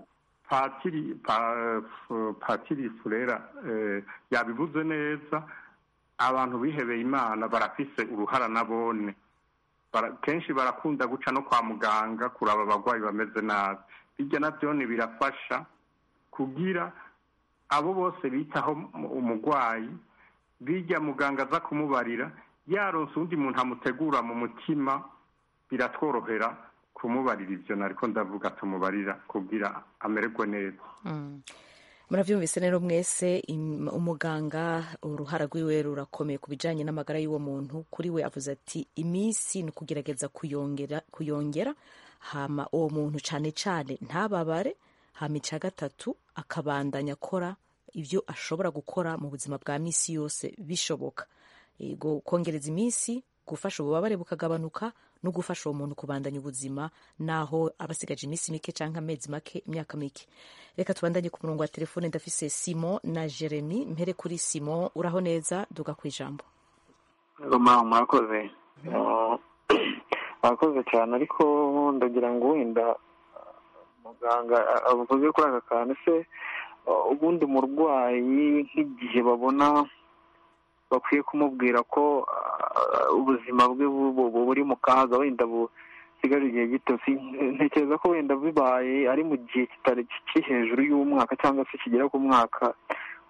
patiri furera yabivuze neza, abantu bihebeye Imana barafise uruhara nabone. kenshi barakunda guca no kwa muganga kuraba abarwayi bameze nabi. bijya nabyo birafasha kugira abo bose bitaho umurwayi, bijya muganga aza kumubarira yaronse undi muntu amutegura mu mutima, biratworohera kumubarira ibyo nariko ndavuga tumubarira kugira amererwe neza. muravyumvise rero mwese, umuganga uruhara rwiwe rurakomeye ku bijanye n'amagara y'uwo muntu. kuri we avuze ati iminsi ni ukugerageza kuyongera, hama uwo muntu cane cane ntababare, hama ica gatatu akabandanya akora ibyo ashobora gukora mu buzima bwa misi yose bishoboka. kongereza iminsi, gufasha ububabare bukagabanuka, no gufasha uwo muntu kubandanya ubuzima naho abasigaje iminsi mike cyangwa amezi make, imyaka mike. reka tubandanye ku murongo wa telefone, ndafise Simon na Jeremy. mpere kuri Simon, uraho neza? duga ku ijambo. murakoze cyane, ariko ndagira ngo wenda muganga avuze kuri aka kantu. se ubundi umurwayi nk'igihe babona bakwiye kumubwira ko ubuzima bwe buri mu kaga, wenda busigaje igihe gito, ntekereza ko wenda bibaye ari mu gihe kitari kiri hejuru y'umwaka cyangwa se kigera ku mwaka,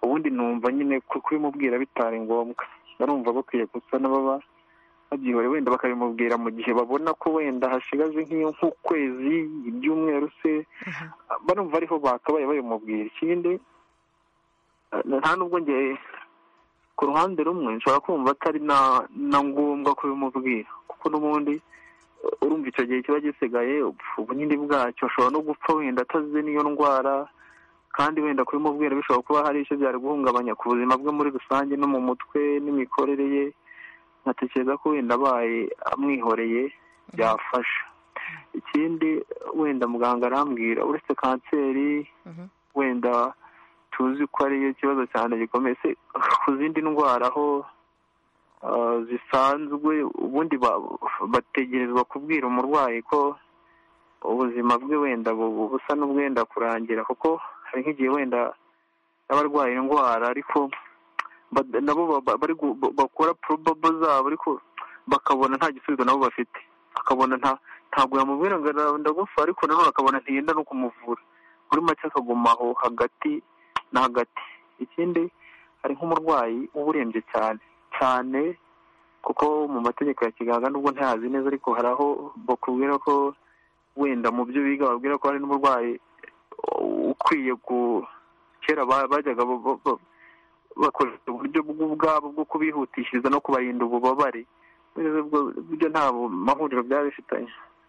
ubundi numva nyine kubimubwira bitari ngombwa, barumva bakwiye gusa n'ababa babyihore wenda bakabimubwira mu gihe babona ko wenda hashigaje nk'ukwezi, ibyumweru se, barumva ariho bakabaye babimubwira. Ikindi nta nubwo njye ku ruhande rumwe nshobora kumva atari na ngombwa kubimubwira, kuko n'ubundi urumva icyo gihe kiba gisigaye ubunini bwacyo, ashobora no gupfa wenda atazize n'iyo ndwara, kandi wenda kubimubwira bishobora kuba hari icyo byari guhungabanya ku buzima bwe muri rusange no mu mutwe n'imikorere ye. Nkatekereza ko wenda abaye amwihoreye byafasha. Ikindi wenda muganga arambwira uretse kanseri wenda tuzi ko ariyo kibazo cyane gikomeye, se ku zindi ndwara aho zisanzwe ubundi bategerezwa kubwira umurwayi ko ubuzima bwe wenda busa n'ubwenda kurangira, kuko hari nk'igihe wenda n'abarwaye indwara ariko nabo bakora probable zabo ariko bakabona nta gisubizo nabo bafite, akabona ntabwo yamubwira ngo ndagufa, ariko nanone akabona ntiyenda no kumuvura, muri make akaguma aho hagati na hagati. Ikindi hari nk'umurwayi uba urembye cyane kuko mu mategeko ya kiganga nubwo ntayazi neza, ariko hari aho bakubwira ko wenda mu byo biga babwira ko hari n'umurwayi ukwiye kera bajyaga bakoresha uburyo bwabo bwo kubihutishiriza no kubarinda ububabare, ibyo nta mahuriro byaba bifitanye.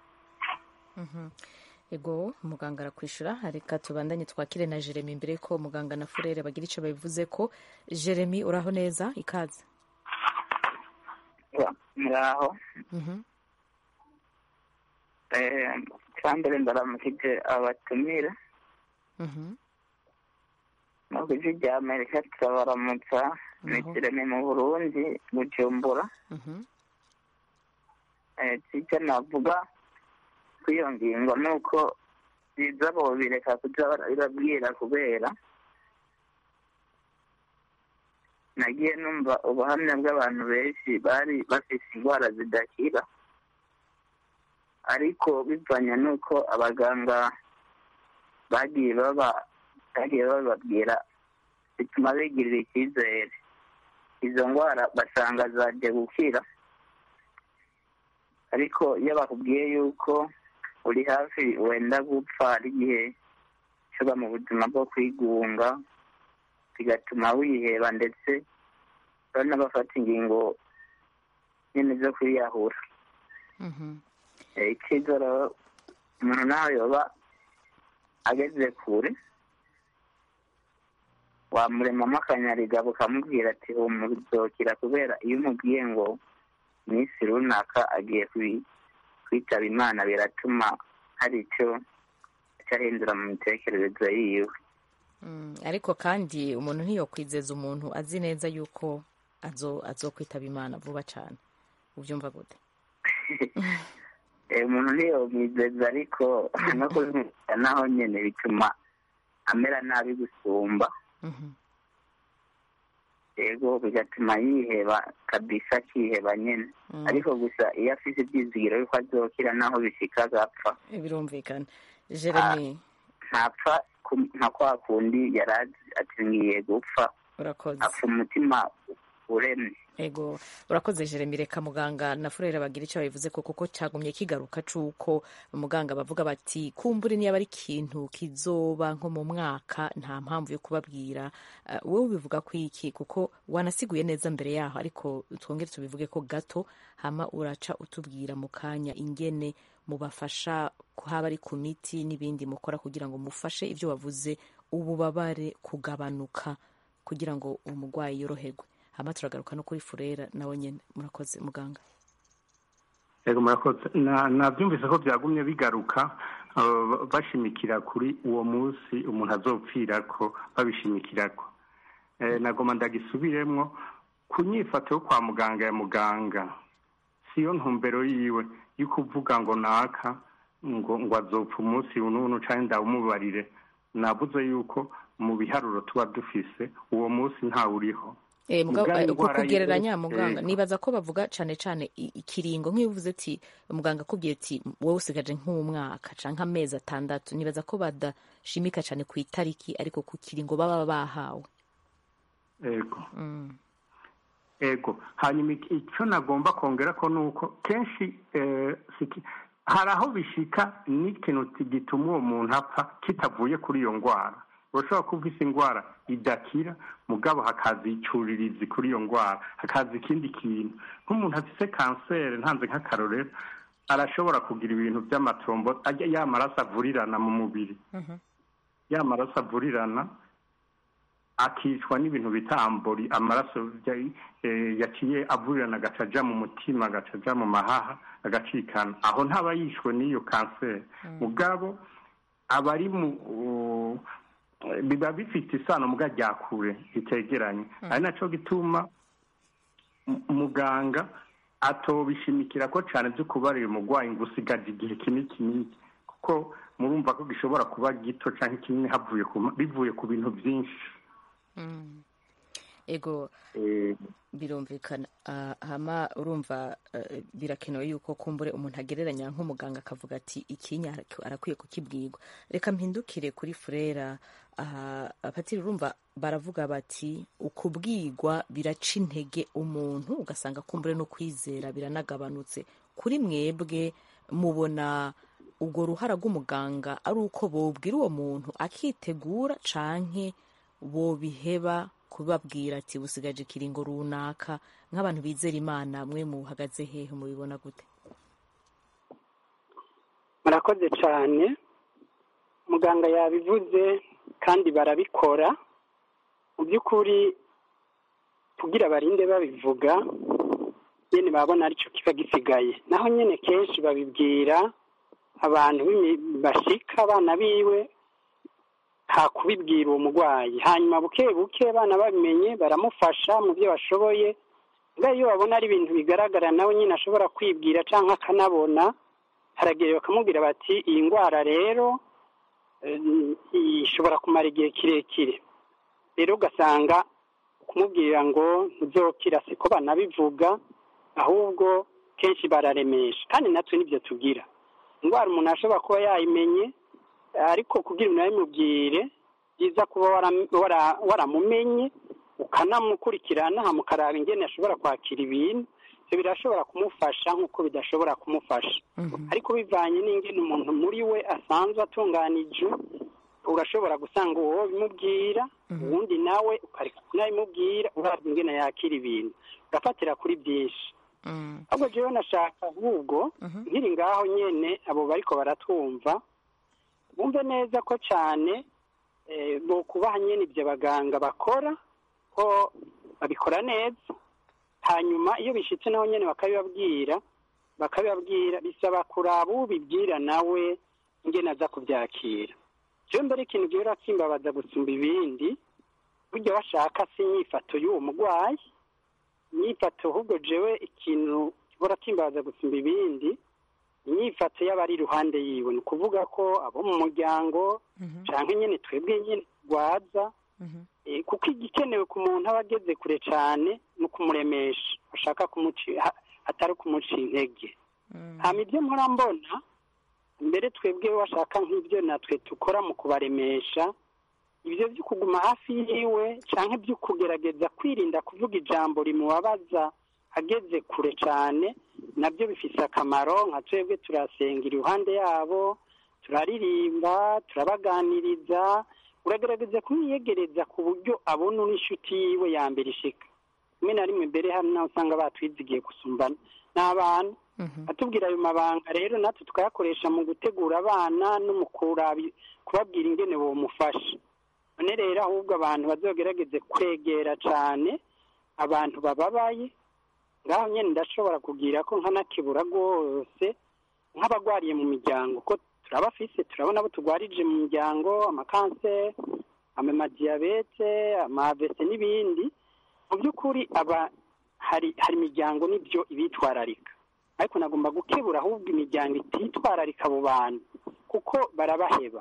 Ego muganga arakwishura. Reka tubandanye twakire na Jeremy mbere ko muganga na Furere bagira icyo babivuze ko. Jeremy uraho neza, ikaze. Muraho. Kandi ndaramukije abatumira mu bihugu bya Amerika, turabaramutsa. Ni Jeremy mu Burundi, Bujumbura. Icyo navuga kuri iyo ngingo ni uko biza bireka kujya barabwira, kubera nagiye numva ubuhamya bw'abantu benshi bari bafite indwara zidakira, ariko bivanye n'uko abaganga bagiye bababwira bituma bigirira icyizere, izo ndwara basanga zagiye gukira. Ariko iyo bakubwiye yuko uri hafi wenda gupfa, hari igihe uba mu buzima bwo kwigunga, bigatuma wiheba, ndetse n'abafata ingingo nyine zo kwiyahura. Icyiza rero umuntu nawe yoba ageze kure, wamuremamo akanyarigabo ukamubwira ati humuzokira, kubera iyo umubwiye ngo minsi runaka agiye kwitaba Imana, biratuma hari icyo cyahindura mu mitekerereze yiwe. Ariko kandi umuntu ntiyokwizeza umuntu azi neza yuko azokwitaba Imana vuba cyane. Ubyumva gute? Umuntu ntiyomwizeza, ariko no kubimwizeza naho nyine bituma amera nabi gusumba. Ego bigatuma yiheba kabisa, akiheba nyine. Ariko gusa iyo afite ibyizigiro yuko azokira naho bishika agapfa, birumvikana. Jeremy ntapfa nka kwa kundi yarazi ati ngiye gupfa, urakoze, apfa umutima uremye. Ego urakoze Jeremy. Reka muganga na Furere bagira icyo babivuze ko, kuko cyagumye kigaruka cuko muganga bavuga bati kumbure niba ari ikintu kizoba nko mu mwaka nta mpamvu yo kubabwira. Wowe ubivuga ko iki, kuko wanasiguye neza mbere yaho, ariko twongere tubivuge ko gato, hama uraca utubwira mu kanya ingene mubafasha, haba ari ku miti n'ibindi mukora kugira ngo mufashe ibyo wavuze, ububabare kugabanuka, kugira ngo umurwayi yoroherwe. Hama turagaruka no kuri Furera nawe nyene. Murakoze muganga. Yego murakoze. Nabyumvise ko byagumye bigaruka, bashimikira kuri uwo munsi umuntu azopfirako, babishimikirako. Nagoma ndagisubiremwo, ku nyifato yo kwa muganga ya muganga siyo ntumbero yiwe yo kuvuga ngo naka ngo azopfa umunsi uno canke ndawumubarire. Navuze yuko mu biharuro tuba dufise uwo munsi ntawuriho. Uko kugereranya muganga, nibaza ko bavuga cane cane ikiringo, nk'iyo uvuze ati muganga akubwiye ati wowe usigaje nk'umwaka canke amezi 6, nibaza ko badashimika cane ku itariki, ariko ku kiringo baba bahawe. ego hanyuma icyo nagomba kongera ko ni uko kenshi hari aho bishika n'ikintu gituma uwo muntu apfa kitavuye kuri iyo ndwara. urashobora kuba ufite indwara idakira mugabo hakaza icuririzi kuri iyo ndwara, hakaza ikindi kintu. Nk'umuntu afite kanseri, ntanze nk'akarorero, arashobora kugira ibintu by'amatrombo, ya maraso avurirana mu mubiri, ya maraso avurirana akicwa n'ibintu bita ambori, amaraso yaciye avurirana agacaja mu mutima, agacaja mu mahaha, agacikana. Aho ntaba yishwe n'iyo kanseri, mugabo aba ari mu biba bifite isano muga rya kure itegeranye. Ari naco gituma muganga atobishimikira ko cyane byo kubarira umurwayi ngo usigaje igihe kinini, kuko murumva ko gishobora kuba gito cyangwa kinini bivuye ku bintu byinshi. Ego birumvikana. Hama urumva birakenewe yuko kumbure umuntu agereranya nk'umuganga akavuga ati ikinya arakwiye kukibwirwa. Reka mpindukire kuri Frera. Patiri, urumva baravuga bati ukubwirwa biraca intege umuntu, ugasanga kumbure no kwizera biranagabanutse. Kuri mwebwe mubona ubwo ruhara rw'umuganga ari uko bobwira uwo muntu akitegura, canke bobiheba kubabwira ati busigaje ikiringo runaka? Nk'abantu bizera Imana, mwe muhagaze hehe, mubibona gute? Murakoze cyane. Muganga yabivuze kandi barabikora mu by'ukuri, kugira barinde babivuga nyene babona aricyo kiba gisigaye. Naho nyene kenshi babibwira abantu bashika abana biwe, nta kubibwira uwo murwayi. Hanyuma buke buke abana babimenye baramufasha mu byo bashoboye. Nga iyo babona ari ibintu bigaragara nawe nyine ashobora kwibwira canke akanabona, haragere bakamubwira bati iyi ndwara rero ishobora kumara igihe kirekire. Rero ugasanga kumubwira ngo ntuzokira siko banabivuga, ahubwo kenshi bararemesha. Kandi natwe nibyo tugira. Indwara umuntu ashobora kuba yayimenye, ariko kugira unabimubwire byiza kuba waramumenye ukanamukurikirana, mukaraba ingene ashobora kwakira ibintu. Ibyo birashobora kumufasha nk'uko bidashobora kumufasha. Ariko bivanye n'ingene umuntu muri we asanzwe atunganije, urashobora gusanga uwo bimubwira, uwundi nawe ukareka kunabimubwira, urazi ingene yakira ibintu, urafatira kuri byinshi. Ahubwo jewe nashaka ahubwo nkiri ngaho nyene abo bariko baratwumva bumve neza ko cyane bo kubaha nyene ibyo abaganga bakora, ko babikora neza. Hanyuma iyo bishitse naho nyene bakabibabwira bisaba kuraba ubibwira nawe ingene aza kubyakira. Jewe mbere ikintu gihora kimbabaza gusumba ibindi, burya bashaka si inyifato y'uwo murwayi, inyifato ahubwo jewe ikintu gihora kimbabaza gusumba ibindi, inyifato y'abari iruhande yiwe. Ni ukuvuga ko abo mu muryango canke nyene twebwe nyene rwaza, kuko igikenewe ku muntu aba ageze kure cyane ni ukumuremesha, ashaka atari kumuca intege. Hama ibyo mpora mbona mbere twebwe washaka nk'ibyo natwe tukora mu kubaremesha, ibyo byo kuguma hafi yiwe canke byo kugerageza kwirinda kuvuga ijambo rimubabaza ageze kure cyane, nabyo bifise akamaro. Nka twebwe turasengera iruhande yabo, turaririmba, turabaganiriza, uragerageza kumwiyegereza ku buryo abona n'inshuti yiwe ya mbere ishika. Rimwe na rimwe mbere hano nawe usanga batwizigiye gusumbana n'abana. Atubwira ayo mabanga rero natwe tukayakoresha mu gutegura abana no mu kubabwira ingene bomufasha. None rero ahubwo abantu bazogerageze kwegera cyane abantu bababaye. Ngaho nyene ndashobora kugira ko nkanakibura rwose nk'abagwariye mu miryango, ko turabafise, turabona abo tugwarije mu miryango, amakanseri, amadiyabete, amavese n'ibindi. Mu by'ukuri hari imiryango n'ibyo ibitwararika, ariko nagomba gukebura ahubwo imiryango ititwararika abo bantu, kuko barabaheba.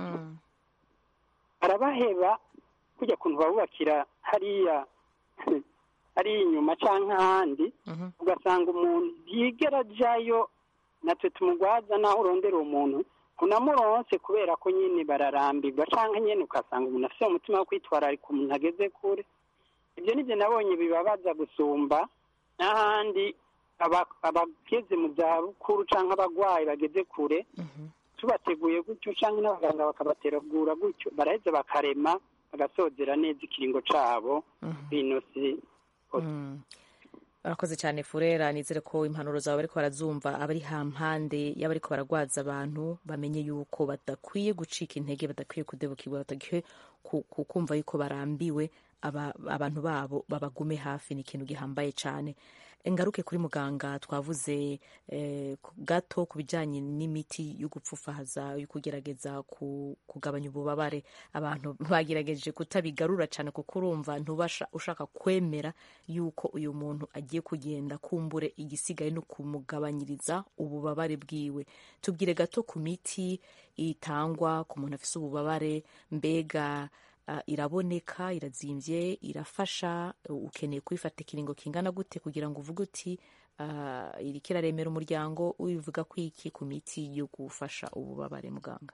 Barabaheba kujya kuntu babubakira hariya inyuma canke ahandi, ugasanga umuntu yigera ajayo, natwe tumugwaza naho urondera uwo muntu unamuronse, kubera ko nyine bararambirwa, canke nyene ugasanga umuntu afise umutima wo kwitwararika umuntu ageze kure. ibyo nibyo nabonye bibabaza gusumba n'ahandi abageze mu zabukuru cyangwa abarwayi bageze kure tubateguye gutyo cyangwa n'abaganga bakabategura gutyo baraheza bakarema bagasozera neza ikiringo cyabo binosi. Barakoze cyane Furera, nizere ko impanuro zawe bariko barazumva abari hampande y'abariko baragwaza abantu bamenye yuko badakwiye gucika intege, badakwiye kudebukirwa, badakwiye kumva yuko barambiwe, abantu babo babagume hafi. Ni ikintu gihambaye cyane. Ngaruke kuri muganga, twavuze gato ku bijyanye n'imiti yo gupfufahaza, yo kugerageza kugabanya ububabare. Abantu bagerageje kutabigarura cyane kuko urumva ntubasha ushaka kwemera yuko uyu muntu agiye kugenda kumbure igisigaye no kumugabanyiriza ububabare bwiwe. Tubwire gato ku miti itangwa ku muntu afise ububabare, mbega iraboneka, irazimvye, irafasha, ukeneye kwifata ikiringo kingana gute kugira ngo uvuge uti iriko iraremera umuryango, ubivuga ko iki ku miti yo gufasha ububabare muganga?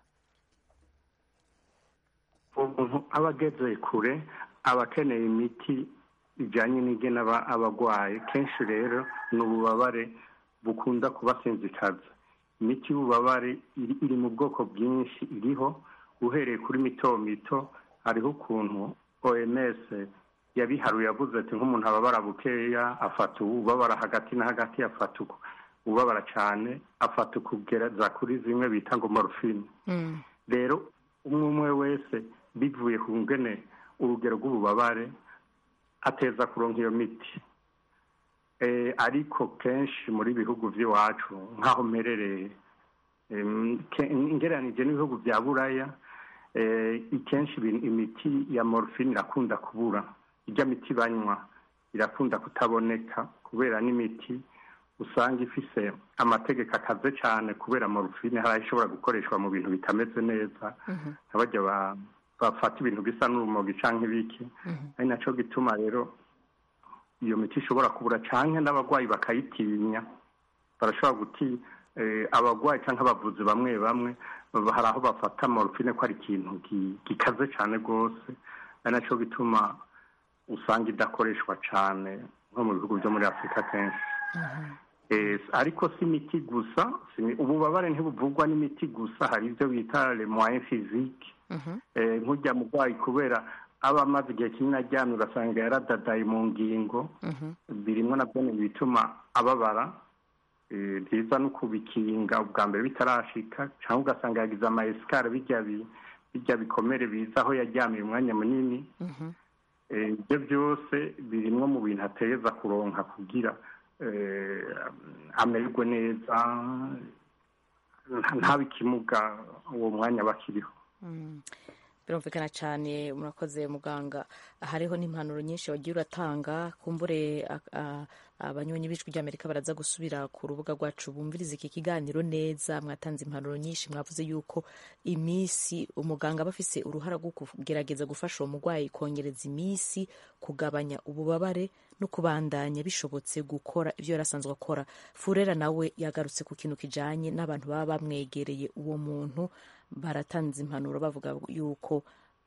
Umuntu aba ageze kure aba akeneye imiti ijyanye n'igena abagwaye. Kenshi rero ni ububabare bukunda kubasinzikaza. Imiti y'ububabare iri mu bwoko bwinshi, iriho uhereye kuri mito mito. Hariho ukuntu OMS yabiharuye, yavuze ati nk'umuntu ababara bukeya afata ububabara hagati na hagati, afata ububabara cyane afata ukugereza kuri zimwe bita ngo morphine. Rero umwe wese bivuye ku ngene urugero rw'ububabare ateza kuronka iyo miti. Ariko kenshi muri bihugu by'iwacu nk'aho mperereye, ingereranije n'ibihugu bya Buraya, ikenshi imiti ya morphine irakunda kubura. Ijya miti banywa irakunda kutaboneka kubera n'imiti usanga ifise amategeko akaze cyane, kubera morphine hari ishobora gukoreshwa mu bintu bitameze neza, abajya bafata ibintu bisa n'urumogi canke ibiki. Ari naco gituma rero iyo miti ishobora kubura canke n'abagwayi bakayitinya. Barashobora guti abagwayi canke abavuzi bamwe bamwe hari aho bafata morphine ko ari ikintu gikaze cyane rwose. Ari naco gituma usanga idakoreshwa cyane nko mu bihugu byo muri Afurika kenshi. Ariko si imiti gusa, ububabare ntibuvugwa n'imiti gusa, hari ibyo bita les moyens physiques. Nk'ujya mugwayi kubera aba amaze igihe kinini aryamye ugasanga yaradadaye mu ngingo, birimwo nabyo bituma ababara. Byiza no kubikinga ubwa mbere bitarashika, cyangwa ugasanga yagize ama esikare bijya bikomere biza aho yaryamiye umwanya munini. Ibyo byose birimwo mu bintu ateza kuronka kugira amererwe neza, ntabe ikimuga uwo mwanya bakiriho. Birumvikana cyane. Murakoze muganga. Hariho n'impanuro nyinshi wagiye uratanga, kumbure abanywanyi b'ijwi ry'Amerika baraza gusubira ku rubuga rwacu bumviriza iki kiganiro neza. Mwatanze impanuro nyinshi, mwavuze yuko iminsi umuganga aba afise uruhara rwo kugerageza gufasha uwo murwayi kongereza iminsi, kugabanya ububabare no kubandanya bishobotse gukora ibyo yarasanzwe akora. Furera nawe yagarutse ku kintu kijanye n'abantu baba bamwegereye uwo muntu, baratanze impanuro bavuga yuko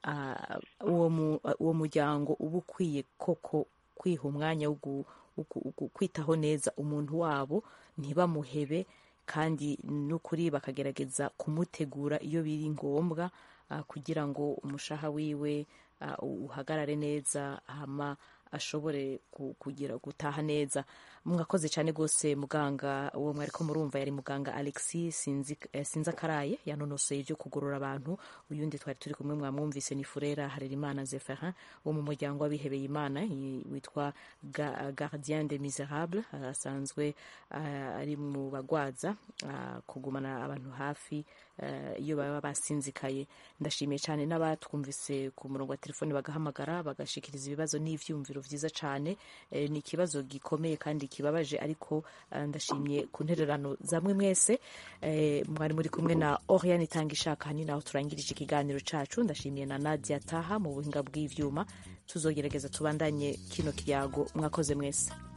uwo muryango uba ukwiye koko kwiha umwanya wo kwitaho neza umuntu wabo, ntibamuhebe, kandi n'ukuri bakagerageza kumutegura iyo biri ngombwa, kugira ngo umushaha wiwe uhagarare neza, hama ashobore kugira gutaha neza. Mwakoze cyane rwose muganga. Uwo mwariko murumva yari muganga Alexis Sinzakaraye, yanonosoye ibyo kugorora abantu. Uyundi twari turi kumwe mwamwumvise ni Furera Harerimana Zephirin wo mu muryango w'abihebeye Imana witwa Gardien des Miserables. Asanzwe ari mu bagwaza kugumana abantu hafi iyo baba basinzikaye. Ndashimiye cyane n'abatwumvise ku murongo wa telefone bagahamagara bagashikiriza ibibazo n'ivyumviro vyiza cyane. Ni ikibazo gikomeye kandi kibabaje, ariko ndashimye ku ntererano zamwe mwese. Mwari muri kumwe na Oriane Itangishaka, hani naho turangirije ikiganiro cacu. Ndashimiye na Nadia Taha mu buhinga bw'ivyuma. Tuzogerageza tubandanye kino kiyago. Mwakoze mwese.